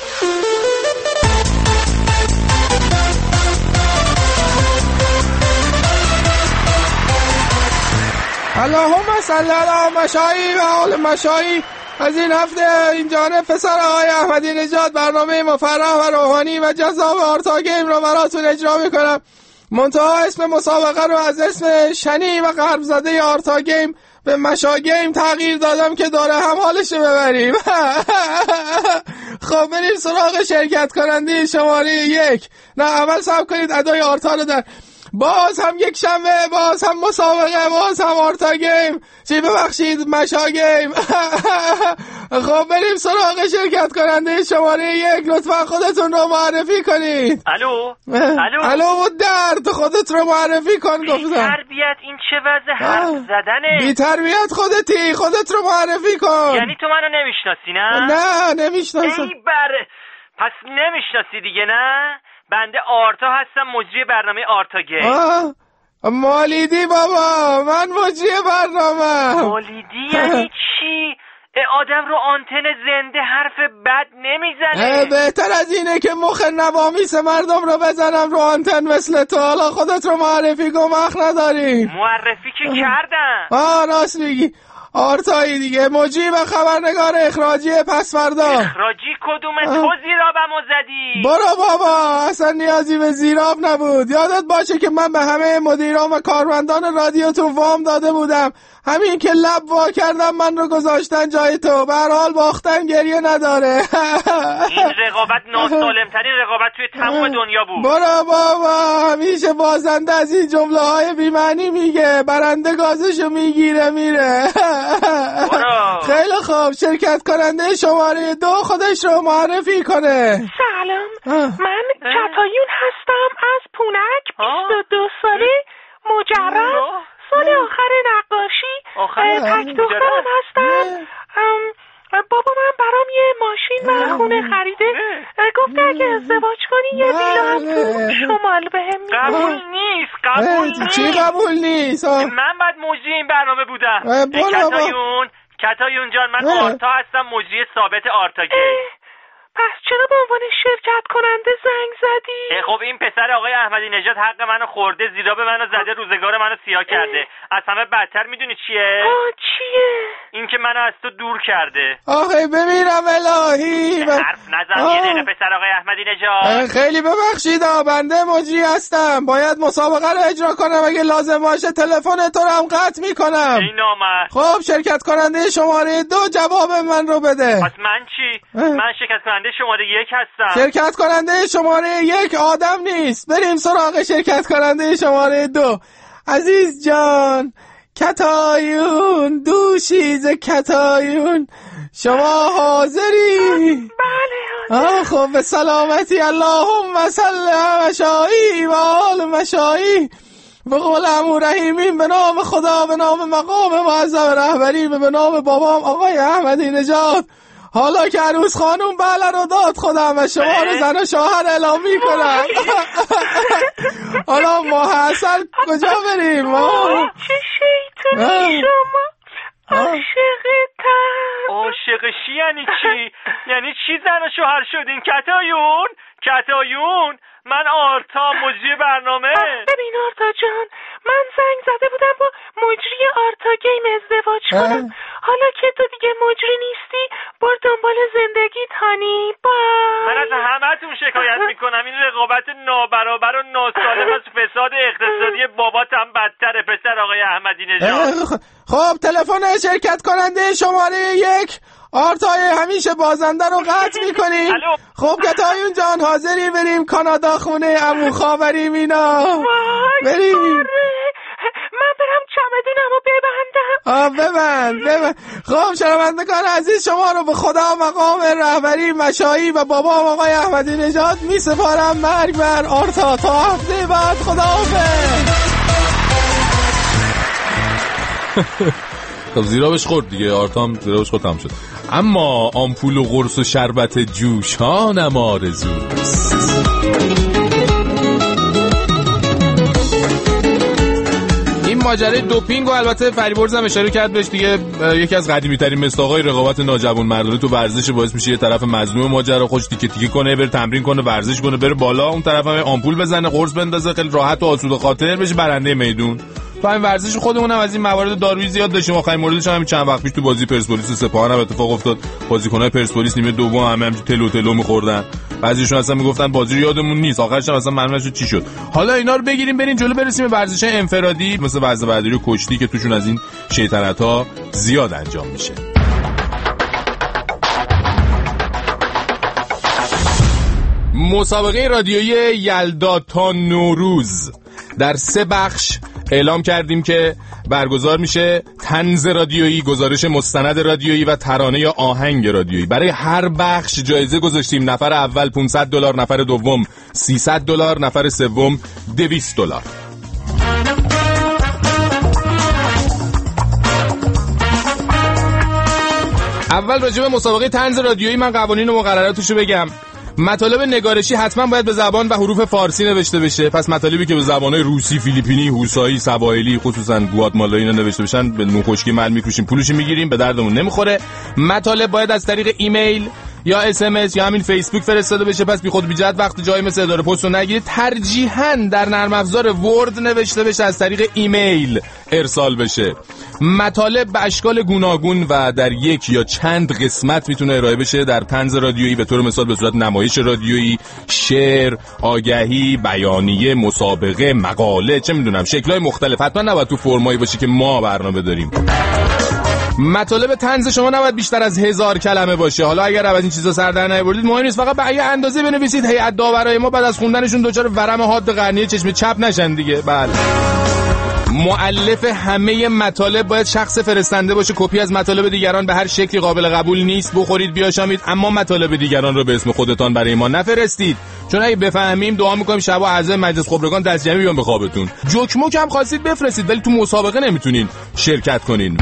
اللهم صل علی مشایی و آل مشایی. از این هفته این جانب پسر آقای احمدی نژاد برنامه مفرح و روحانی و جذاب آرتا گیم رو براتون اجرا میکنم. منتها اسم مسابقه رو از اسم شنی و غرب زده آرتا گیم به مشا گیم تغییر دادم که داره هم حالش ببریم. خب بریم سراغ شرکت کننده شماره 1. نه اول صبر کنید ادای آرتا رو در. باز هم یک شنبه، باز هم مسابقه، باز هم آرتا گیم، چی ببخشید مشا گیم. خب بریم سراغ شرکت کننده شماره 1. لطفا خودتون رو معرفی کنید. الو و درد خودت رو معرفی کن. گفتم بی تربیت، این چه وضع حرف زدنه؟ بی تربیت خودتی، خودت رو معرفی کن. یعنی تو منو نمیشناسی نه؟ نه نمیشناسم. ای بره، پس نمیشناسی دیگه نه؟ بنده آرتا هستم، مجری برنامه آرتا گیم. مالیدی بابا، من مجری برنامه. مالیدی یعنی چی؟ آدم رو آنتن زنده حرف بد نمیزنه. بهتر از اینه که مخ نوامیس مردم رو بزنم رو آنتن مثل تو. حالا خودت رو معرفی کن، وقت نداریم. معرفی که کردم. راست میگی. آرتایی دیگه، مجری و خبرنگار اخراجی پس فردا. اخراجی کدومه؟ تو زیرابمو زدی. برو بابا، اصلا نیازی به زیراب نبود. یادت باشه که من به همه مدیران و کارمندان رادیوتون وام داده بودم، همین که لب وا کردم من رو گذاشتن جای تو. به هر حال باختن گریه نداره. این رقابت ناسالمترین رقابت توی تمام دنیا بود. برو بابا، همیشه بازنده از این جمله های بی‌معنی میگه، برنده گازشو میگیره میره. خیلی خوب، شرکت کننده شماره 2 خودش رو معرفی کنه. سلام، من کتایون هستم از پونک، 22 ساله، مجرد، سال آخر نقاشی، تک دخترم هستم. بابا من برام یه ماشین و خونه خریده، گفته اگه ازدواج کنی یه ویلا هم تو شمال بهم میده. قبول نیست. چی قبول نیست؟ من بعد مجری این برنامه بودم. کتایون جان، من آرتا هستم، مجری ثابت آرتاگی. پس چرا به عنوان شرکت کننده زنگ زدی؟ خب این پسر آقای احمدی نژاد حق منو خورده، زیرا به منو زده، روزگار منو سیاه کرده. از همه بدتر میدونی چیه؟ چیه؟ این که منو از تو دور کرده. آخه بمیرم الهی. حرف نزن یه دقیقه پسر آقای احمدی نژاد. خیلی ببخشید، بنده مجری هستم، باید مسابقه رو اجرا کنم، اگه لازم باشه تلفن تو رو هم قطع میکنم. ای نامرد. خب شرکت کننده شماره 2 جواب من رو بده. پس من چی؟ من شرکت کننده شماره 1 هستم. شرکت کننده شماره 1 آدم نیست. بریم سراغ شرکت کننده شماره 2. عزیز جان، کتایون، دوشیز کتایون، شما حاضری؟ بله. خب به سلامتی. اللهم صل مشایی و آل مشایی. به قول عمو رحیمین، به نام خدا، به نام مقام معظم رهبری، به نام بابام آقای احمدی نژاد. حالا که عروس خانوم بله رو داد خودم و شما رو زن و شوهر اعلام میکنم. حالا ماه عسل کجا بریم؟ چه شیطونی شما. عاشقشی یعنی چی؟ یعنی چی زن و شوهر شدین کتایون؟ من آرتا، مجری برنامه. ببین آرتا جان، من زنگ زده بودم با مجری آرتا گیم ازدواج کنم. حالا که تو دیگه مجری نیستی، بار دنبال زندگی تانی. من از همه‌تون شکایت میکنم. این رقابت نابرابر و ناسالم از فساد اقتصادی باباتم بدتره پسر آقای احمدی نژاد. خب تلفن شرکت کننده شماره 1 آرتای همیشه بازنده رو قطع میکنیم. خب کتایون جان، حاضری بریم کانادا خونه عمو خاوری مینا؟ بریم. من برم چمدونمو ببندم. ببند. خب شنوندگان عزیز، شما رو به خدا مقام رهبری مشایی و بابام آقای احمدی نژاد میسپارم. مرگ بر آرتا، تا هفته بعد، خداحافظ. خب زیرابش خورد دیگه، آرتام زیرابش خورد، تمام شد. اما آمپول و قرص و شربت جوشانم آرزوست. این ماجرای دوپینگ و البته فریبرز هم اشاره کرد بهش دیگه، یکی از قدیمی ترین مصداقای رقابت ناجوان مردانه تو ورزش، باعث میشه یه طرف مظلوم ماجرا خوش تیکه تیکه کنه، بره تمرین کنه، ورزش کنه، بره بالا، اون طرف هم آمپول بزنه، قرص بندازه، خیلی راحت و آسوده خاطر بشه برنده میدون. تو همین ورزش خودمون هم از این موارد دارویی زیاد داشتیم. آخرین موردش هم چند وقت پیش تو بازی پرسپولیس و سپاهان هم اتفاق افتاد. بازیکن‌های پرسپولیس نیمه دوم همین تلو می‌خوردن. بعضیشون اصلا میگفتن بازی رو یادمون نیست، آخرش هم اصلا معلوم نشد چی شد. حالا اینا رو بگیریم بریم جلو، برسیم به ورزش‌های انفرادی مثل وزنه‌برداری و کشتی که توشون از این شیطنت‌ها زیاد انجام میشه. مسابقه رادیویی یلدا تا نوروز در 3 بخش اعلام کردیم که برگزار میشه. طنز رادیویی، گزارش مستند رادیویی و ترانه یا آهنگ رادیویی. برای هر بخش جایزه گذاشتیم. نفر اول $500، نفر دوم $300، نفر سوم $200. اول راجع به مسابقه طنز رادیویی من قوانین و مقرراتشو بگم. مطالب نگارشی حتما باید به زبان و حروف فارسی نوشته بشه. پس مطالبی که به زبان‌های روسی، فیلیپینی، هوسایی، سواحلی، خصوصا گواتمالایی اینا نوشته بشن به نوخشکی مل می‌فروشیم، پولش میگیریم، به دردمون نمیخوره. مطالب باید از طریق ایمیل یا SMS یا همین فیسبوک فرستاده بشه. پس بی خود بی جهت وقت جایی مثل اداره پست رو نگیرید. ترجیحاً در نرم افزار ورد نوشته بشه، از طریق ایمیل ارسال بشه. مطالب به اشکال گوناگون و در یک یا چند قسمت میتونه ارائه بشه در طنز رادیویی، به طور مثال به صورت نمایش رادیویی، شعر، آگهی، بیانیه، مسابقه، مقاله، چه میدونم، شکل‌های مختلف. حتما نباید تو فرمایی باشه که ما برنامه داریم. مطالب طنز شما نباید بیشتر از 1000 کلمه باشه. حالا اگر از این چیزا سر در نیاوردید مهم نیست، فقط به یه اندازه بنویسید هیئت داورای ما بعد از خوندنشون دچار ورم حاد قرنیه چشم چپ نشن دیگه. بله. مؤلف همه مطالب باید شخص فرستنده باشه. کپی از مطالب دیگران به هر شکلی قابل قبول نیست. بخورید بیاشامید، اما مطالب دیگران رو به اسم خودتان برای ما نفرستید، چون اگه بفهمیم دعا میکنیم شبا اعضای مجلس خبرگان دست جمعی بیان به خوابتون. جوک موک هم خواستید بفرستید، ولی تو مسابقه نمیتونین شرکت کنین.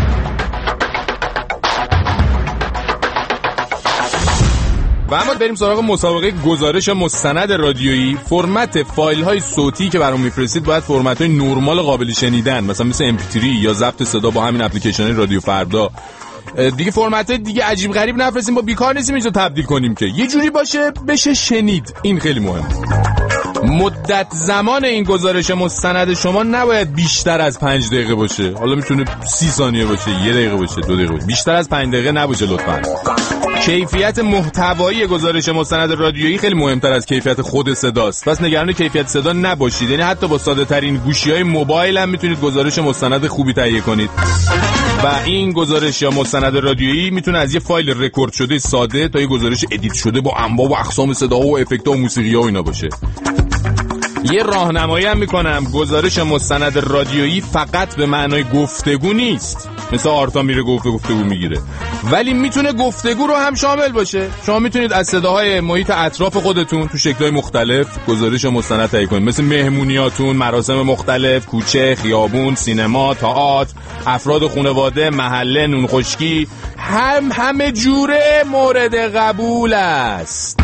و اما بریم سراغ مسابقه گزارش مستند رادیویی. فرمت فایل های صوتی که برام میفرستید باید فرمت های نرمال قابل شنیدن، مثل MP3 یا ضبط صدا با همین اپلیکیشن رادیو فردا. دیگه فرمت دیگه عجیب غریب نفرستیم، با بیکار نیستیم اینجا تبدیل کنیم که یه جوری باشه بشه شنید. این خیلی مهمه. مدت زمان این گزارش مستند شما نباید بیشتر از 5 دقیقه باشه. حالا میتونه 30 ثانیه باشه، 1 دقیقه باشه، 2 دقیقه باشه. بیشتر از 5 دقیقه نباشه لطفاً. کیفیت محتوایی گزارش مستند رادیویی خیلی مهمتر از کیفیت خود صداست. پس نگران کیفیت صدا نباشید. یعنی حتی با ساده ترین گوشی‌های موبایل هم میتونید گزارش مستند خوبی تهیه کنید. و این گزارش یا مستند رادیویی میتونه از یه فایل رکورد شده ساده تا یه گزارش ادیت شده با انواع و اقسام صداها و افکت‌ها و موسیقی‌ها و اینا باشه. یه راهنمایی هم میکنم، گزارش مستند رادیویی فقط به معنای گفتگو نیست، مثل آرتا میره گفتگو میگیره، ولی میتونه گفتگو رو هم شامل باشه. شما میتونید از صداهای محیط اطراف خودتون تو شکل‌های مختلف گزارش مستند تهیه کنید، مثل مهمونیاتون، مراسم مختلف، کوچه، خیابون، سینما، تئاتر، افراد خانواده، محله، نون خشکی، همه جوره مورد قبول است.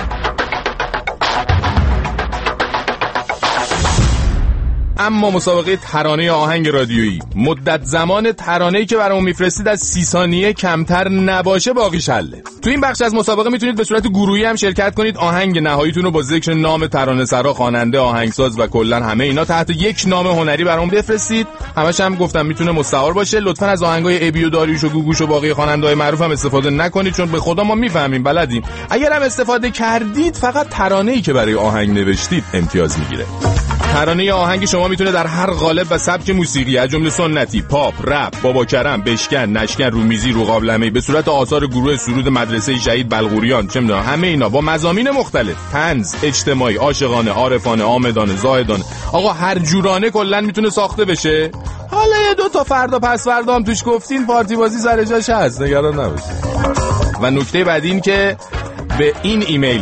اما مسابقه ترانه آهنگ رادیویی، مدت زمان ترانه‌ای که برامون میفرستید از 30 ثانیه کمتر نباشه باقیش حله. تو این بخش از مسابقه میتونید به صورت گروهی هم شرکت کنید. آهنگ نهاییتون رو با ذکر نام ترانه‌سرا، خواننده، آهنگساز و کلا همه اینا تحت یک نام هنری برامون بفرستید. همش هم گفتم میتونه مستعار باشه. لطفاً از آهنگای ابی و داریوش و گوگوش و باقی خواننده‌های معروف هم استفاده نکنید، چون به خدا ما میفهمیم، بلدیم. اگر هم استفاده کردید فقط ترانه‌ای که برای آهنگ نوشتید امتیاز میگیره. ترانه آهنگ شما میتونه در هر قالب و سبک موسیقی از جمله سنتی، پاپ، رپ، بابا کرم، بشکن، نشکن، رومیزی، روقابلمه‌ای، به صورت آثار گروه سرود مدرسه شهید بلغوریان، چه میدونم، همه اینا با مضامین مختلف، طنز، اجتماعی، عاشقانه، عارفانه، عامدانه، زاهدانه، آقا هر جورانه کلا میتونه ساخته بشه. حالا یه 2 تا فردا پس فردا هم توش گفتین پارتی بازی سر جاش هست، نگران نباشید. و نکته بعد این که به این ایمیل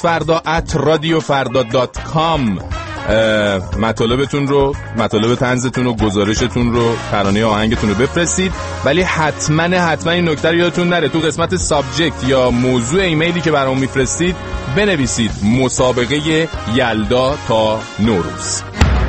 pasfarda@radiofarda.com مطالب طنزتون رو، گزارشتون رو، ترانه آهنگتون رو بفرستید. ولی حتما این نکته رو یادتون نره، تو قسمت سابجکت یا موضوع ایمیلی که برام میفرستید بنویسید مسابقه یلدا تا نوروز.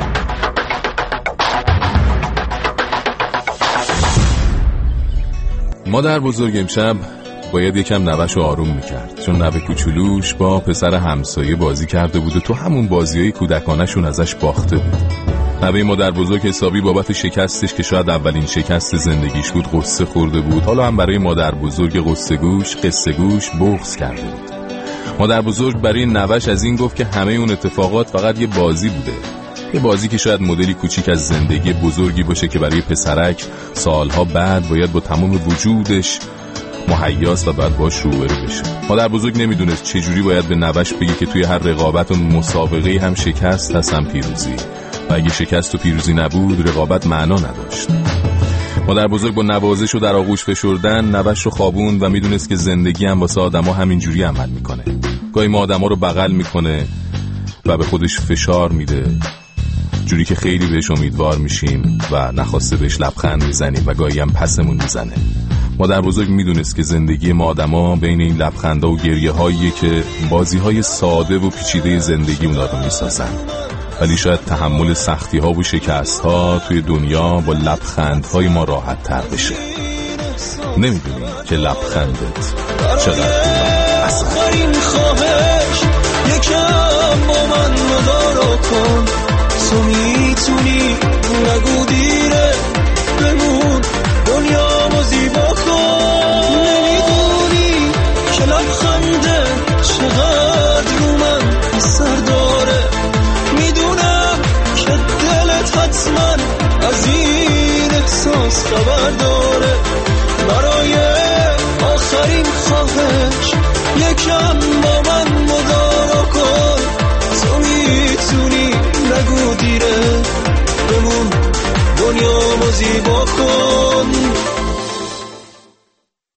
مادر بزرگ امشب باید یکم نوه‌شو آروم میکرد، چون نوه کوچولوش با پسر همسایه بازی کرده بود و تو همون بازیای کودکانشون ازش باخته بود. نوه مادر بزرگ حسابی بابت شکستش که شاید اولین شکست زندگیش بود قصه خورده بود. حالا هم برای مادر بزرگ قصه گوش بغض کرده بود. مادر بزرگ برای نوه‌ش از این گفت که همه اون اتفاقات فقط یه بازی بوده، یه بازی که شاید مدلی کوچیک از زندگی بزرگی باشه که برای پسرک سالها بعد باید با تمام وجودش مهیاس و بعد باش روبرو بشه. مادر بزرگ نمیدونست چجوری باید به نوش بگه که توی هر رقابت و مسابقه هم شکست هست هم پیروزی، و اگه شکست و پیروزی نبود رقابت معنا نداشت. مادر بزرگ با نوازش و در آغوش فشردن نوش رو خوابوند و میدونست که زندگی هم واسه آدم ها همینجوری عمل میکنه. گاهی ما آدم ها رو بغل میکنه و به خودش فشار میده، جوری که خیلی بهش امیدوار میشیم و نخواسته بهش لبخند میزنیم و گاهی هم پسمون میزنه. مادر بزرگ میدونست که زندگی ما آدما بین این لبخندا و گریه هاییه که بازی های ساده و پیچیده زندگی اونا رو میسازن، ولی شاید تحمل سختی ها و شکست ها توی دنیا با لبخند های ما راحت تر بشه. نمیدونی که لبخندت چقدر آخرین خواهش یکم با من مدارا کن، تو میتونی نگو دیره بمون دنیا زیبا کن. نمیدونی که لبخنده چقدر رو من اثر داره، میدونم که دلت حتما از این احساس خبر داره. ببریم خواهش یکم با من مدارا کن تو میتونی نگو دیره بمون دنیا زیبا کن